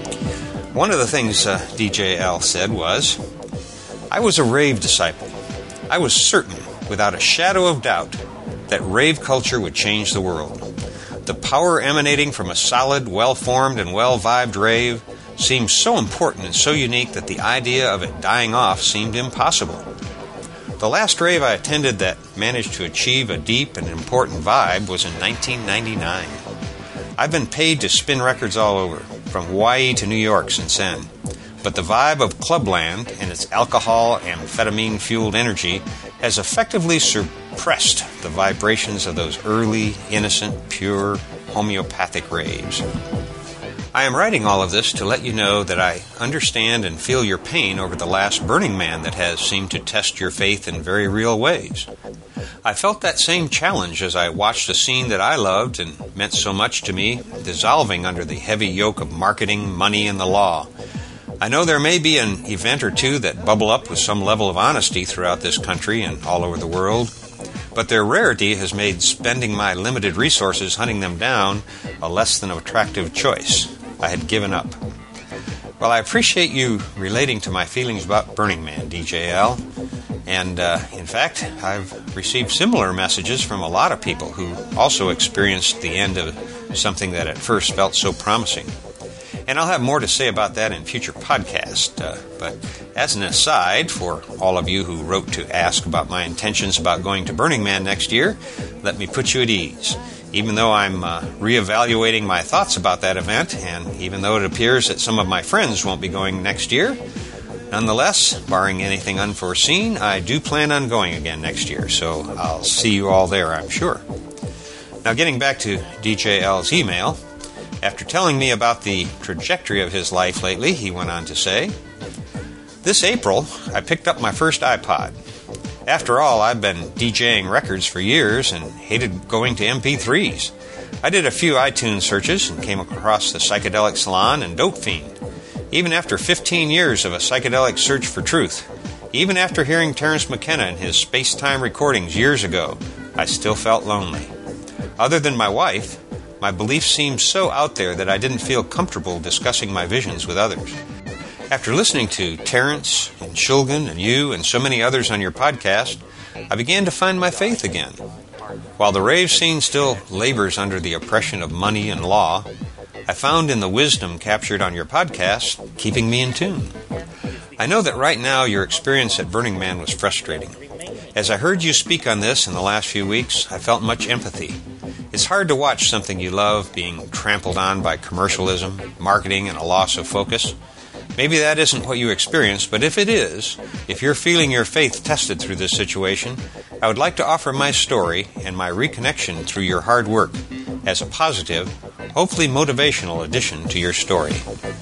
One of the things uh, D J L said was, I was a rave disciple. I was certain, without a shadow of doubt, that rave culture would change the world. The power emanating from a solid, well-formed, and well-vibed rave seemed so important and so unique that the idea of it dying off seemed impossible. The last rave I attended that managed to achieve a deep and important vibe was in nineteen ninety-nine. I've been paid to spin records all over, from Hawaii to New York since then. But the vibe of Clubland and its alcohol-amphetamine-fueled energy has effectively suppressed the vibrations of those early, innocent, pure, homeopathic raves. I am writing all of this to let you know that I understand and feel your pain over the last Burning Man that has seemed to test your faith in very real ways. I felt that same challenge as I watched a scene that I loved and meant so much to me dissolving under the heavy yoke of marketing, money, and the law. I know there may be an event or two that bubble up with some level of honesty throughout this country and all over the world, but their rarity has made spending my limited resources hunting them down a less than attractive choice. I had given up. Well, I appreciate you relating to my feelings about Burning Man, D J L, and uh, in fact, I've received similar messages from a lot of people who also experienced the end of something that at first felt so promising. And I'll have more to say about that in future podcasts. Uh, but as an aside, for all of you who wrote to ask about my intentions about going to Burning Man next year, let me put you at ease. Even though I'm uh, reevaluating my thoughts about that event, and even though it appears that some of my friends won't be going next year, nonetheless, barring anything unforeseen, I do plan on going again next year. So I'll see you all there, I'm sure. Now, getting back to D J L's email, after telling me about the trajectory of his life lately, he went on to say, This April, I picked up my first iPod. After all, I've been DJing records for years and hated going to M P threes. I did a few iTunes searches and came across the Psychedelic Salon and Dope Fiend. Even after fifteen years of a psychedelic search for truth, even after hearing Terence McKenna in his Space-Time recordings years ago, I still felt lonely. Other than my wife, my beliefs seemed so out there that I didn't feel comfortable discussing my visions with others. After listening to Terence and Shulgin and you and so many others on your podcast, I began to find my faith again. While the rave scene still labors under the oppression of money and law, I found in the wisdom captured on your podcast keeping me in tune. I know that right now your experience at Burning Man was frustrating. As I heard you speak on this in the last few weeks, I felt much empathy. It's hard to watch something you love being trampled on by commercialism, marketing, and a loss of focus. Maybe that isn't what you experienced, but if it is, if you're feeling your faith tested through this situation, I would like to offer my story and my reconnection through your hard work as a positive, hopefully motivational addition to your story.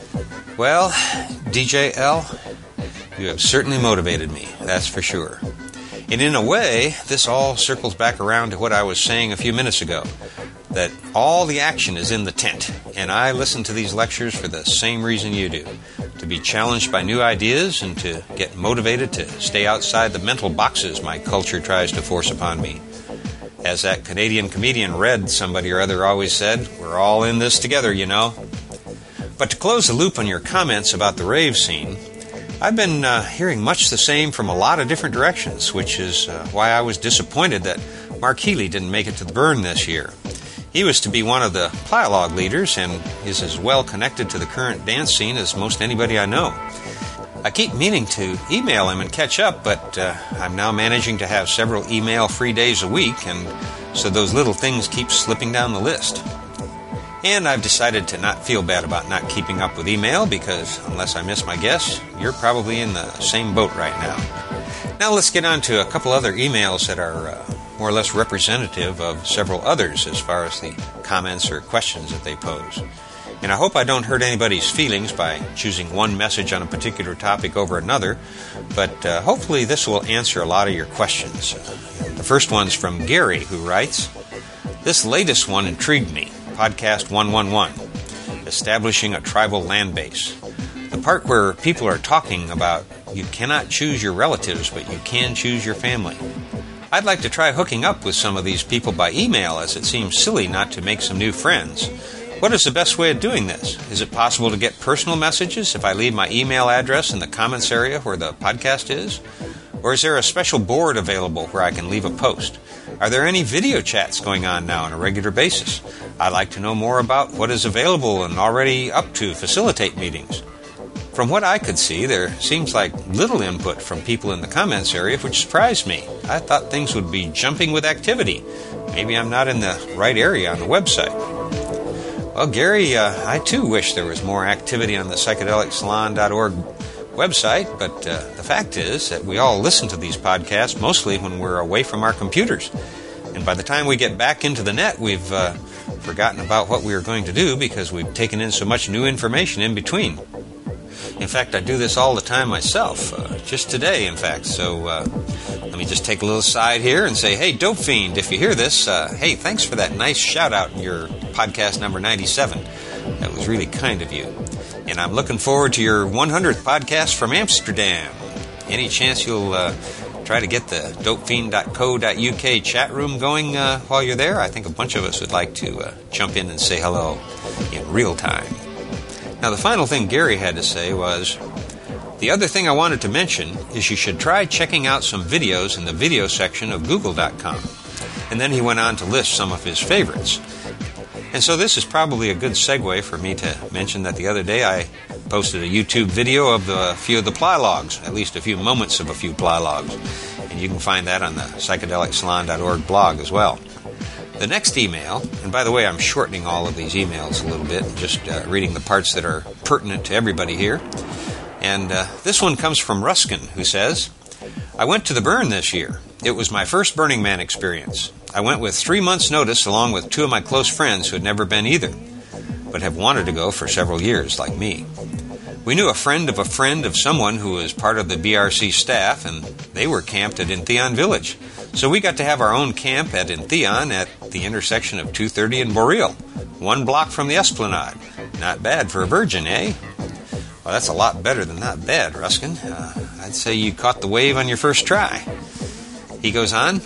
Well, D J L, you have certainly motivated me, that's for sure. And in a way, this all circles back around to what I was saying a few minutes ago, that all the action is in the tent, and I listen to these lectures for the same reason you do, to be challenged by new ideas and to get motivated to stay outside the mental boxes my culture tries to force upon me. As that Canadian comedian Red somebody or other always said, we're all in this together, you know. But to close the loop on your comments about the rave scene, I've been uh, hearing much the same from a lot of different directions, which is uh, why I was disappointed that Mark Healy didn't make it to the Burn this year. He was to be one of the Plialog leaders and is as well connected to the current dance scene as most anybody I know. I keep meaning to email him and catch up, but uh, I'm now managing to have several email-free days a week, and so those little things keep slipping down the list. And I've decided to not feel bad about not keeping up with email because, unless I miss my guess, you're probably in the same boat right now. Now let's get on to a couple other emails that are uh, more or less representative of several others as far as the comments or questions that they pose. And I hope I don't hurt anybody's feelings by choosing one message on a particular topic over another, but uh, hopefully this will answer a lot of your questions. Uh, the first one's from Gary, who writes, "This latest one intrigued me. Podcast one one one, Establishing a Tribal Land Base. The part where people are talking about you cannot choose your relatives, but you can choose your family. I'd like to try hooking up with some of these people by email, as it seems silly not to make some new friends. What is the best way of doing this? Is it possible to get personal messages if I leave my email address in the comments area where the podcast is? Or is there a special board available where I can leave a post? Are there any video chats going on now on a regular basis? I'd like to know more about what is available and already up to facilitate meetings. From what I could see, there seems like little input from people in the comments area, which surprised me. I thought things would be jumping with activity. Maybe I'm not in the right area on the website. Well, Gary, uh, I too wish there was more activity on the psychedelic salon dot org website, but uh, the fact is that we all listen to these podcasts mostly when we're away from our computers. And by the time we get back into the net, we've uh, forgotten about what we were going to do because we've taken in so much new information in between. In fact, I do this all the time myself, uh, just today, in fact. So uh, let me just take a little side here and say, hey, Dope Fiend, if you hear this, uh, hey, thanks for that nice shout-out in your podcast number ninety-seven. That was really kind of you. And I'm looking forward to your one hundredth podcast from Amsterdam. Any chance you'll uh, try to get the dope fiend dot co dot U K chat room going uh, while you're there? I think a bunch of us would like to uh, jump in and say hello in real time. Now, the final thing Gary had to say was, the other thing I wanted to mention is you should try checking out some videos in the video section of google dot com. And then he went on to list some of his favorites. And so this is probably a good segue for me to mention that the other day I posted a YouTube video of a few of the ply logs, at least a few moments of a few ply logs. And you can find that on the psychedelic salon dot org blog as well. The next email, and by the way, I'm shortening all of these emails a little bit, just uh, reading the parts that are pertinent to everybody here. And uh, this one comes from Ruskin, who says, I went to the burn this year. It was my first Burning Man experience. I went with three months' notice along with two of my close friends who had never been either, but have wanted to go for several years, like me. We knew a friend of a friend of someone who was part of the B R C staff, and they were camped at Entheon Village. So we got to have our own camp at Entheon at the intersection of two thirty and Boreal, one block from the Esplanade. Not bad for a virgin, eh? Well, that's a lot better than not bad, Ruskin. Uh, I'd say you caught the wave on your first try. He goes on,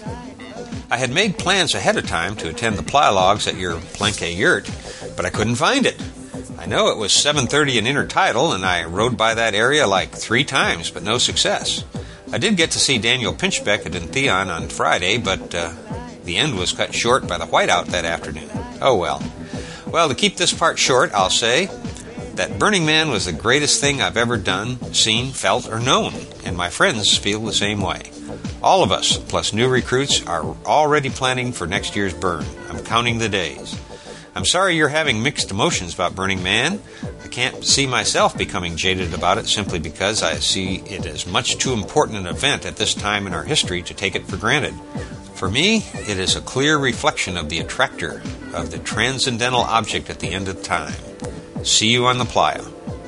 I had made plans ahead of time to attend the ply logs at your Plenke yurt, but I couldn't find it. I know it was seven thirty in intertidal, and I rode by that area like three times, but no success. I did get to see Daniel Pinchbeck at Entheon on Friday, but uh, the end was cut short by the whiteout that afternoon. Oh well. Well, to keep this part short, I'll say that Burning Man was the greatest thing I've ever done, seen, felt, or known, and my friends feel the same way. All of us, plus new recruits, are already planning for next year's burn. I'm counting the days. I'm sorry you're having mixed emotions about Burning Man. I can't see myself becoming jaded about it simply because I see it as much too important an event at this time in our history to take it for granted. For me, it is a clear reflection of the attractor, of the transcendental object at the end of time. See you on the playa.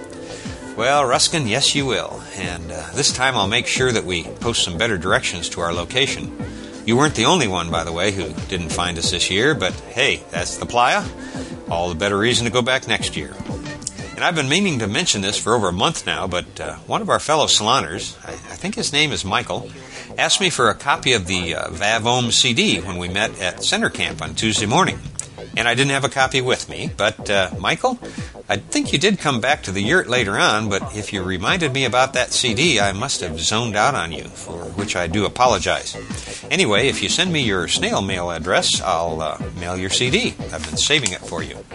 Well, Ruskin, yes you will. And uh, this time I'll make sure that we post some better directions to our location. You weren't the only one, by the way, who didn't find us this year, but hey, that's the playa. All the better reason to go back next year. And I've been meaning to mention this for over a month now, but uh, one of our fellow saloners, I, I think his name is Michael, asked me for a copy of the uh, Vavome C D when we met at Center Camp on Tuesday morning. And I didn't have a copy with me, but uh, Michael, I think you did come back to the yurt later on, but if you reminded me about that C D, I must have zoned out on you, for which I do apologize. Anyway, if you send me your snail mail address, I'll uh, mail your C D. I've been saving it for you.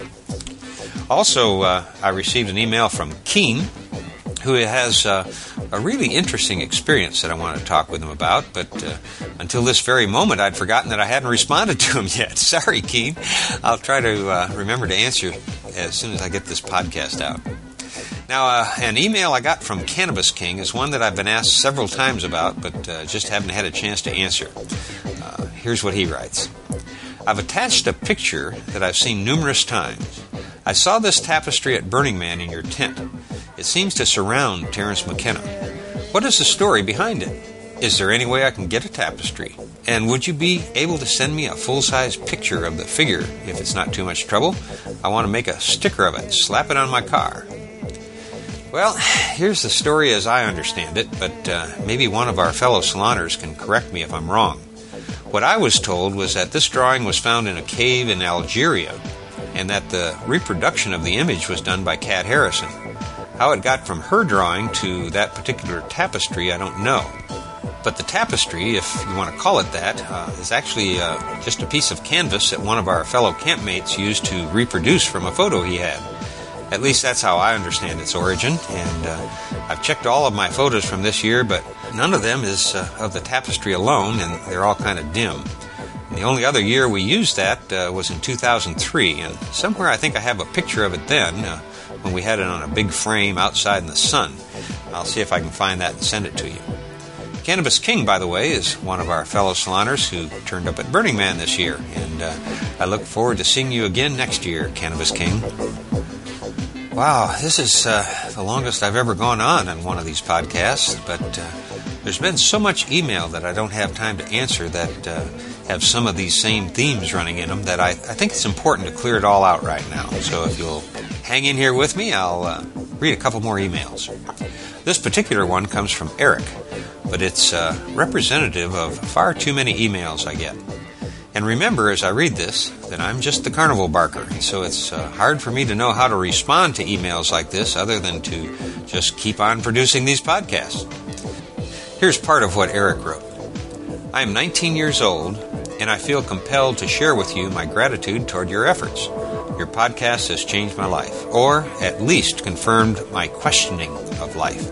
Also, uh, I received an email from Keen, who has uh, a really interesting experience that I want to talk with him about, but uh, until this very moment, I'd forgotten that I hadn't responded to him yet. Sorry, Keen. I'll try to uh, remember to answer as soon as I get this podcast out. Now, uh, an email I got from Cannabis King is one that I've been asked several times about, but uh, just haven't had a chance to answer. Uh, here's what he writes. I've attached a picture that I've seen numerous times. I saw this tapestry at Burning Man in your tent. It seems to surround Terence McKenna. What is the story behind it? Is there any way I can get a tapestry? And would you be able to send me a full-size picture of the figure if it's not too much trouble? I want to make a sticker of it, slap it on my car. Well, here's the story as I understand it, but uh, maybe one of our fellow saloners can correct me if I'm wrong. What I was told was that this drawing was found in a cave in Algeria, and that the reproduction of the image was done by Kat Harrison. How it got from her drawing to that particular tapestry, I don't know. But the tapestry, if you want to call it that, uh, is actually uh, just a piece of canvas that one of our fellow campmates used to reproduce from a photo he had. At least that's how I understand its origin, and uh, I've checked all of my photos from this year, but none of them is uh, of the tapestry alone, and they're all kind of dim. And the only other year we used that uh, was in two thousand three, and somewhere I think I have a picture of it then, uh, when we had it on a big frame outside in the sun. I'll see if I can find that and send it to you. Cannabis King, by the way, is one of our fellow saloners who turned up at Burning Man this year, and uh, I look forward to seeing you again next year, Cannabis King. Wow, this is uh, the longest I've ever gone on on one of these podcasts, but uh, there's been so much email that I don't have time to answer that uh, have some of these same themes running in them that I, I think it's important to clear it all out right now. So if you'll hang in here with me, I'll uh, read a couple more emails. This particular one comes from Eric, but it's uh, representative of far too many emails I get. And remember, as I read this, that I'm just the carnival barker, and so it's uh, hard for me to know how to respond to emails like this other than to just keep on producing these podcasts. Here's part of what Eric wrote. I am nineteen years old, and I feel compelled to share with you my gratitude toward your efforts. Your podcast has changed my life, or at least confirmed my questioning of life.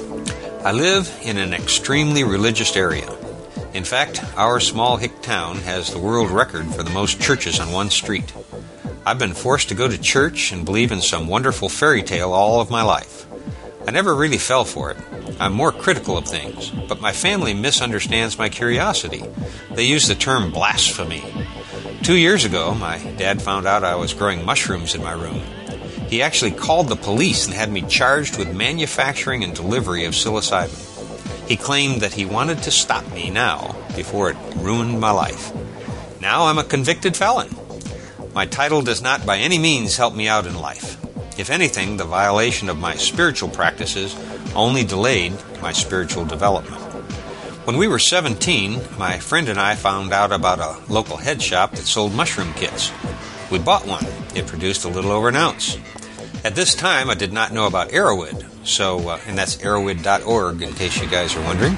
I live in an extremely religious area. In fact, our small hick town has the world record for the most churches on one street. I've been forced to go to church and believe in some wonderful fairy tale all of my life. I never really fell for it. I'm more critical of things, but my family misunderstands my curiosity. They use the term blasphemy. Two years ago, my dad found out I was growing mushrooms in my room. He actually called the police and had me charged with manufacturing and delivery of psilocybin. He claimed that he wanted to stop me now before it ruined my life. Now I'm a convicted felon. My title does not by any means help me out in life. If anything, the violation of my spiritual practices only delayed my spiritual development. When we were seventeen, my friend and I found out about a local head shop that sold mushroom kits. We bought one. It produced a little over an ounce. At this time, I did not know about Arrowwood, so uh, and that's arrowwood dot org in case you guys are wondering.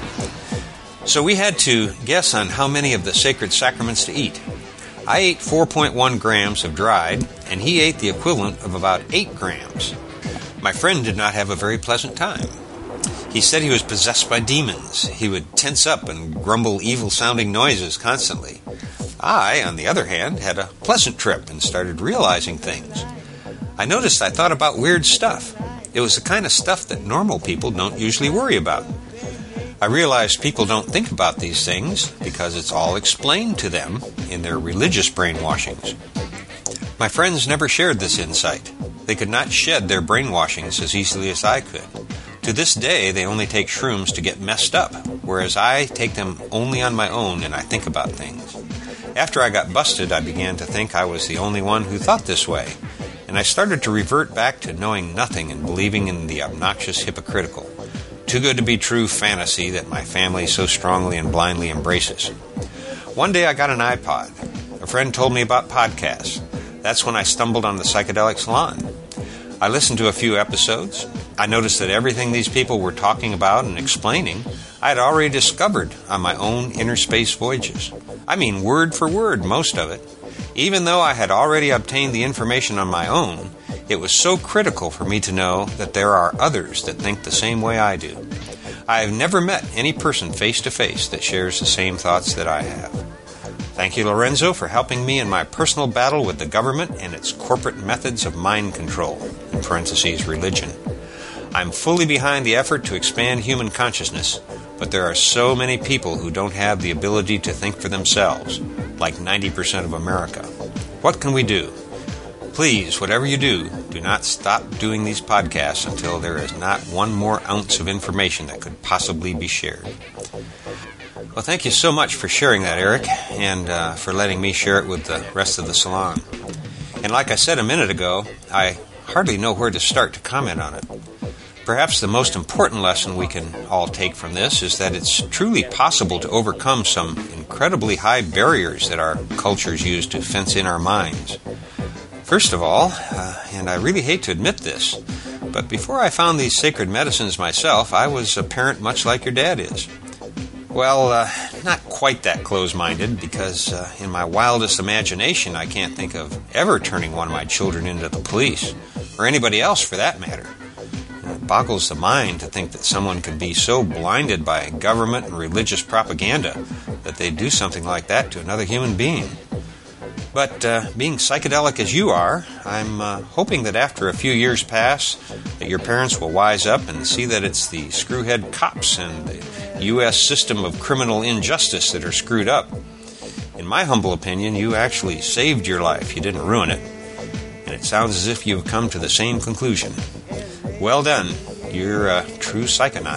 So we had to guess on how many of the sacred sacraments to eat. I ate four point one grams of dried, and he ate the equivalent of about eight grams. My friend did not have a very pleasant time. He said he was possessed by demons. He would tense up and grumble evil-sounding noises constantly. I, on the other hand, had a pleasant trip and started realizing things. I noticed I thought about weird stuff. It was the kind of stuff that normal people don't usually worry about. I realized people don't think about these things because it's all explained to them in their religious brainwashings. My friends never shared this insight. They could not shed their brainwashings as easily as I could. To this day, they only take shrooms to get messed up, whereas I take them only on my own and I think about things. After I got busted, I began to think I was the only one who thought this way, and I started to revert back to knowing nothing and believing in the obnoxious hypocritical, too good to be true fantasy that my family so strongly and blindly embraces. One day I got an iPod. A friend told me about podcasts. That's when I stumbled on the Psychedelic Salon. I listened to a few episodes. I noticed that everything these people were talking about and explaining, I had already discovered on my own inner space voyages. I mean, word for word, most of it. Even though I had already obtained the information on my own, it was so critical for me to know that there are others that think the same way I do. I have never met any person face-to-face that shares the same thoughts that I have. Thank you, Lorenzo, for helping me in my personal battle with the government and its corporate methods of mind control, in parentheses, religion. I'm fully behind the effort to expand human consciousness, but there are so many people who don't have the ability to think for themselves, like ninety percent of America. What can we do? Please, whatever you do, do not stop doing these podcasts until there is not one more ounce of information that could possibly be shared. Well, thank you so much for sharing that, Eric, and uh, for letting me share it with the rest of the salon. And like I said a minute ago, I hardly know where to start to comment on it. Perhaps the most important lesson we can all take from this is that it's truly possible to overcome some incredibly high barriers that our cultures use to fence in our minds. First of all, uh, and I really hate to admit this, but before I found these sacred medicines myself, I was a parent much like your dad is. Well, uh, not quite that close-minded, because uh, in my wildest imagination, I can't think of ever turning one of my children into the police, or anybody else for that matter. It boggles the mind to think that someone could be so blinded by government and religious propaganda that they'd do something like that to another human being. But uh, being psychedelic as you are, I'm uh, hoping that after a few years pass, that your parents will wise up and see that it's the screwhead cops and the U S system of criminal injustice that are screwed up. In my humble opinion, you actually saved your life. You didn't ruin it. And it sounds as if you've come to the same conclusion. Well done. You're a true psychonaut.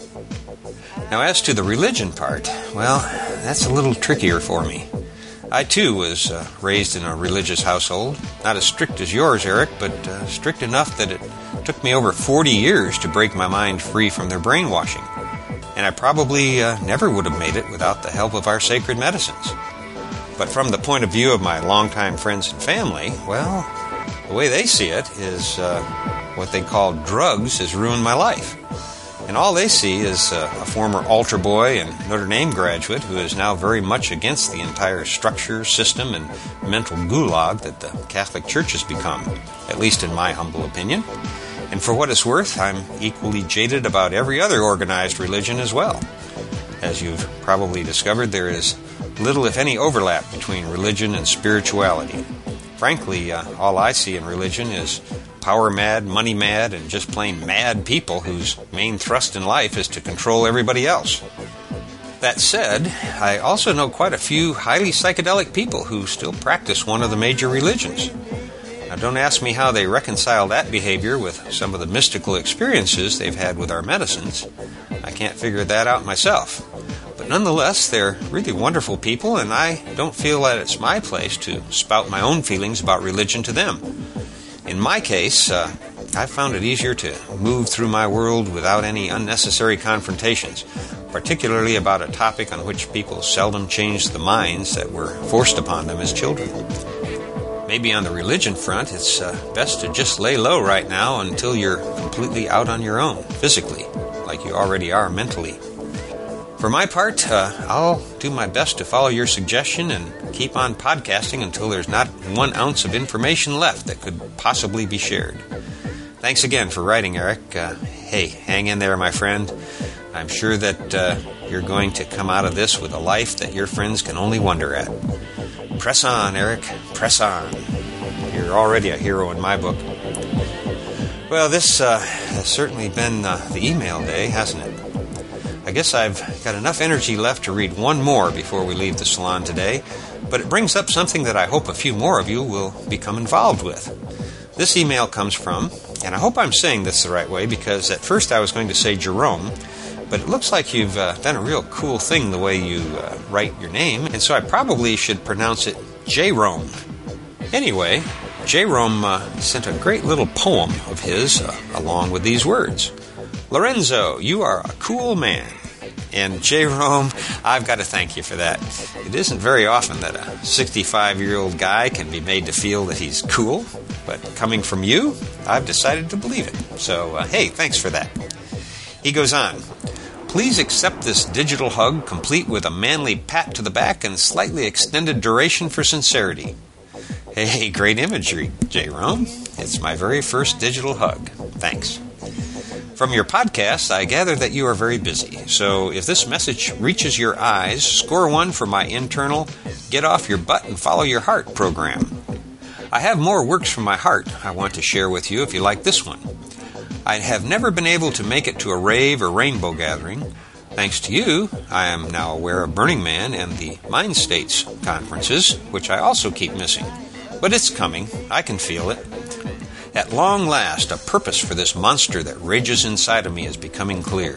Now, as to the religion part, well, that's a little trickier for me. I, too, was uh, raised in a religious household. Not as strict as yours, Eric, but uh, strict enough that it took me over forty years to break my mind free from their brainwashing. And I probably uh, never would have made it without the help of our sacred medicines. But from the point of view of my longtime friends and family, well, the way they see it is uh, what they call drugs has ruined my life. And all they see is uh, a former altar boy and Notre Dame graduate who is now very much against the entire structure, system, and mental gulag that the Catholic Church has become, at least in my humble opinion. And for what it's worth, I'm equally jaded about every other organized religion as well. As you've probably discovered, there is little, if any, overlap between religion and spirituality. Frankly, uh, all I see in religion is power-mad, money-mad, and just plain mad people whose main thrust in life is to control everybody else. That said, I also know quite a few highly psychedelic people who still practice one of the major religions. Now, don't ask me how they reconcile that behavior with some of the mystical experiences they've had with our medicines. I can't figure that out myself. But nonetheless, they're really wonderful people, and I don't feel that it's my place to spout my own feelings about religion to them. In my case, uh, I've found it easier to move through my world without any unnecessary confrontations, particularly about a topic on which people seldom change the minds that were forced upon them as children. Maybe on the religion front, it's uh, best to just lay low right now until you're completely out on your own, physically, like you already are mentally. For my part, uh, I'll do my best to follow your suggestion and keep on podcasting until there's not one ounce of information left that could possibly be shared. Thanks again for writing, Eric. Uh, hey, hang in there, my friend. I'm sure that uh, you're going to come out of this with a life that your friends can only wonder at. Press on, Eric. Press on. You're already a hero in my book. Well, this uh, has certainly been uh, the email day, hasn't it? I guess I've got enough energy left to read one more before we leave the salon today, but it brings up something that I hope a few more of you will become involved with. This email comes from, and I hope I'm saying this the right way, because at first I was going to say Jerome, but it looks like you've uh, done a real cool thing the way you uh, write your name, and so I probably should pronounce it J-Rome. Anyway, J-Rome uh, sent a great little poem of his uh, along with these words. Lorenzo, you are a cool man. And J-Rome, I've got to thank you for that. It isn't very often that a sixty-five-year-old guy can be made to feel that he's cool, but coming from you, I've decided to believe it. So, uh, hey, thanks for that. He goes on, please accept this digital hug complete with a manly pat to the back and slightly extended duration for sincerity. Hey, great imagery, J-Rome. It's my very first digital hug. Thanks. From your podcast, I gather that you are very busy, so if this message reaches your eyes, score one for my internal Get Off Your Butt and Follow Your Heart program. I have more works from my heart I want to share with you if you like this one. I have never been able to make it to a rave or rainbow gathering. Thanks to you, I am now aware of Burning Man and the Mind States conferences, which I also keep missing. But it's coming. I can feel it. At long last, a purpose for this monster that rages inside of me is becoming clear.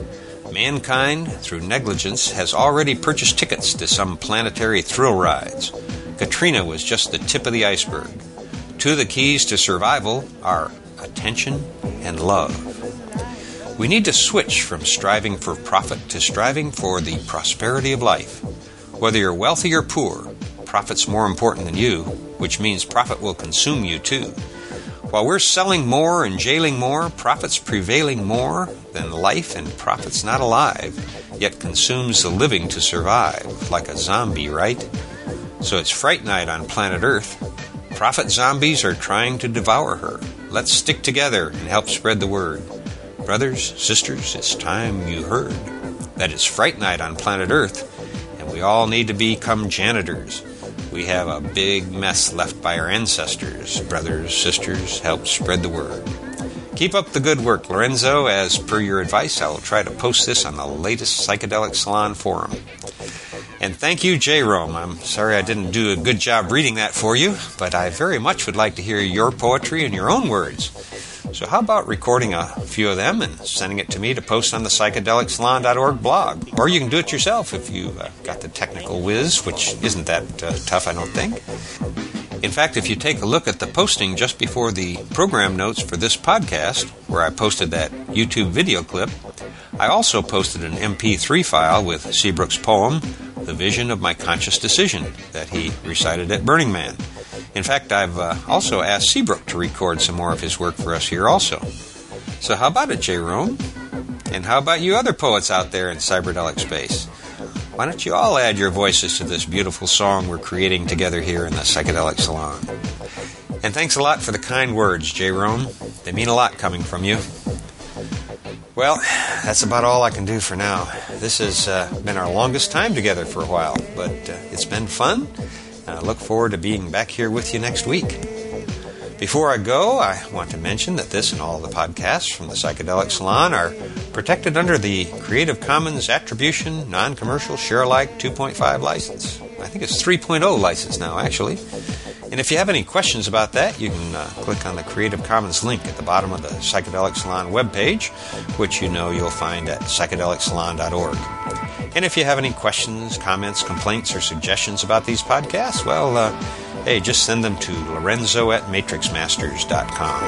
Mankind, through negligence, has already purchased tickets to some planetary thrill rides. Katrina was just the tip of the iceberg. Two of the keys to survival are attention and love. We need to switch from striving for profit to striving for the prosperity of life. Whether you're wealthy or poor, profit's more important than you, which means profit will consume you too. While we're selling more and jailing more, profit's prevailing more than life, and profit's not alive, yet consumes the living to survive, like a zombie, right? So it's Fright Night on planet Earth. Profit zombies are trying to devour her. Let's stick together and help spread the word. Brothers, sisters, it's time you heard that it's Fright Night on planet Earth, and we all need to become janitors. We have a big mess left by our ancestors. Brothers, sisters, help spread the word. Keep up the good work, Lorenzo. As per your advice, I will try to post this on the latest Psychedelic Salon forum. And thank you, J-Rome. I'm sorry I didn't do a good job reading that for you, but I very much would like to hear your poetry in your own words. So how about recording a few of them and sending it to me to post on the psychedelic salon dot org blog? Or you can do it yourself if you uh, got the technical whiz, which isn't that uh, tough, I don't think. In fact, if you take a look at the posting just before the program notes for this podcast, where I posted that YouTube video clip, I also posted an M P three file with Seabrook's poem, The Vision of My Conscious Decision, that he recited at Burning Man. In fact, I've uh, also asked Seabrook to record some more of his work for us here also. So how about it, J-Rome? And how about you other poets out there in cyberdelic space? Why don't you all add your voices to this beautiful song we're creating together here in the Psychedelic Salon? And thanks a lot for the kind words, J-Rome. They mean a lot coming from you. Well, that's about all I can do for now. This has uh, been our longest time together for a while, but uh, it's been fun. I look forward to being back here with you next week. Before I go, I want to mention that this and all the podcasts from the Psychedelic Salon are protected under the Creative Commons Attribution Non-Commercial Share-alike two point five license. I think it's three point oh license now, actually. And if you have any questions about that, you can uh, click on the Creative Commons link at the bottom of the Psychedelic Salon webpage, which you know you'll find at psychedelic salon dot org. And if you have any questions, comments, complaints, or suggestions about these podcasts, well, uh, hey, just send them to lorenzo at matrix masters dot com.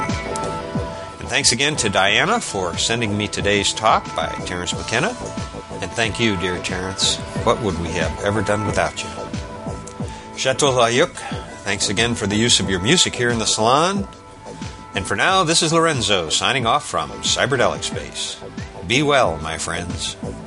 And thanks again to Diana for sending me today's talk by Terence McKenna. And thank you, dear Terence. What would we have ever done without you? Chateau Layuk, thanks again for the use of your music here in the salon. And for now, this is Lorenzo signing off from Cyberdelic Space. Be well, my friends.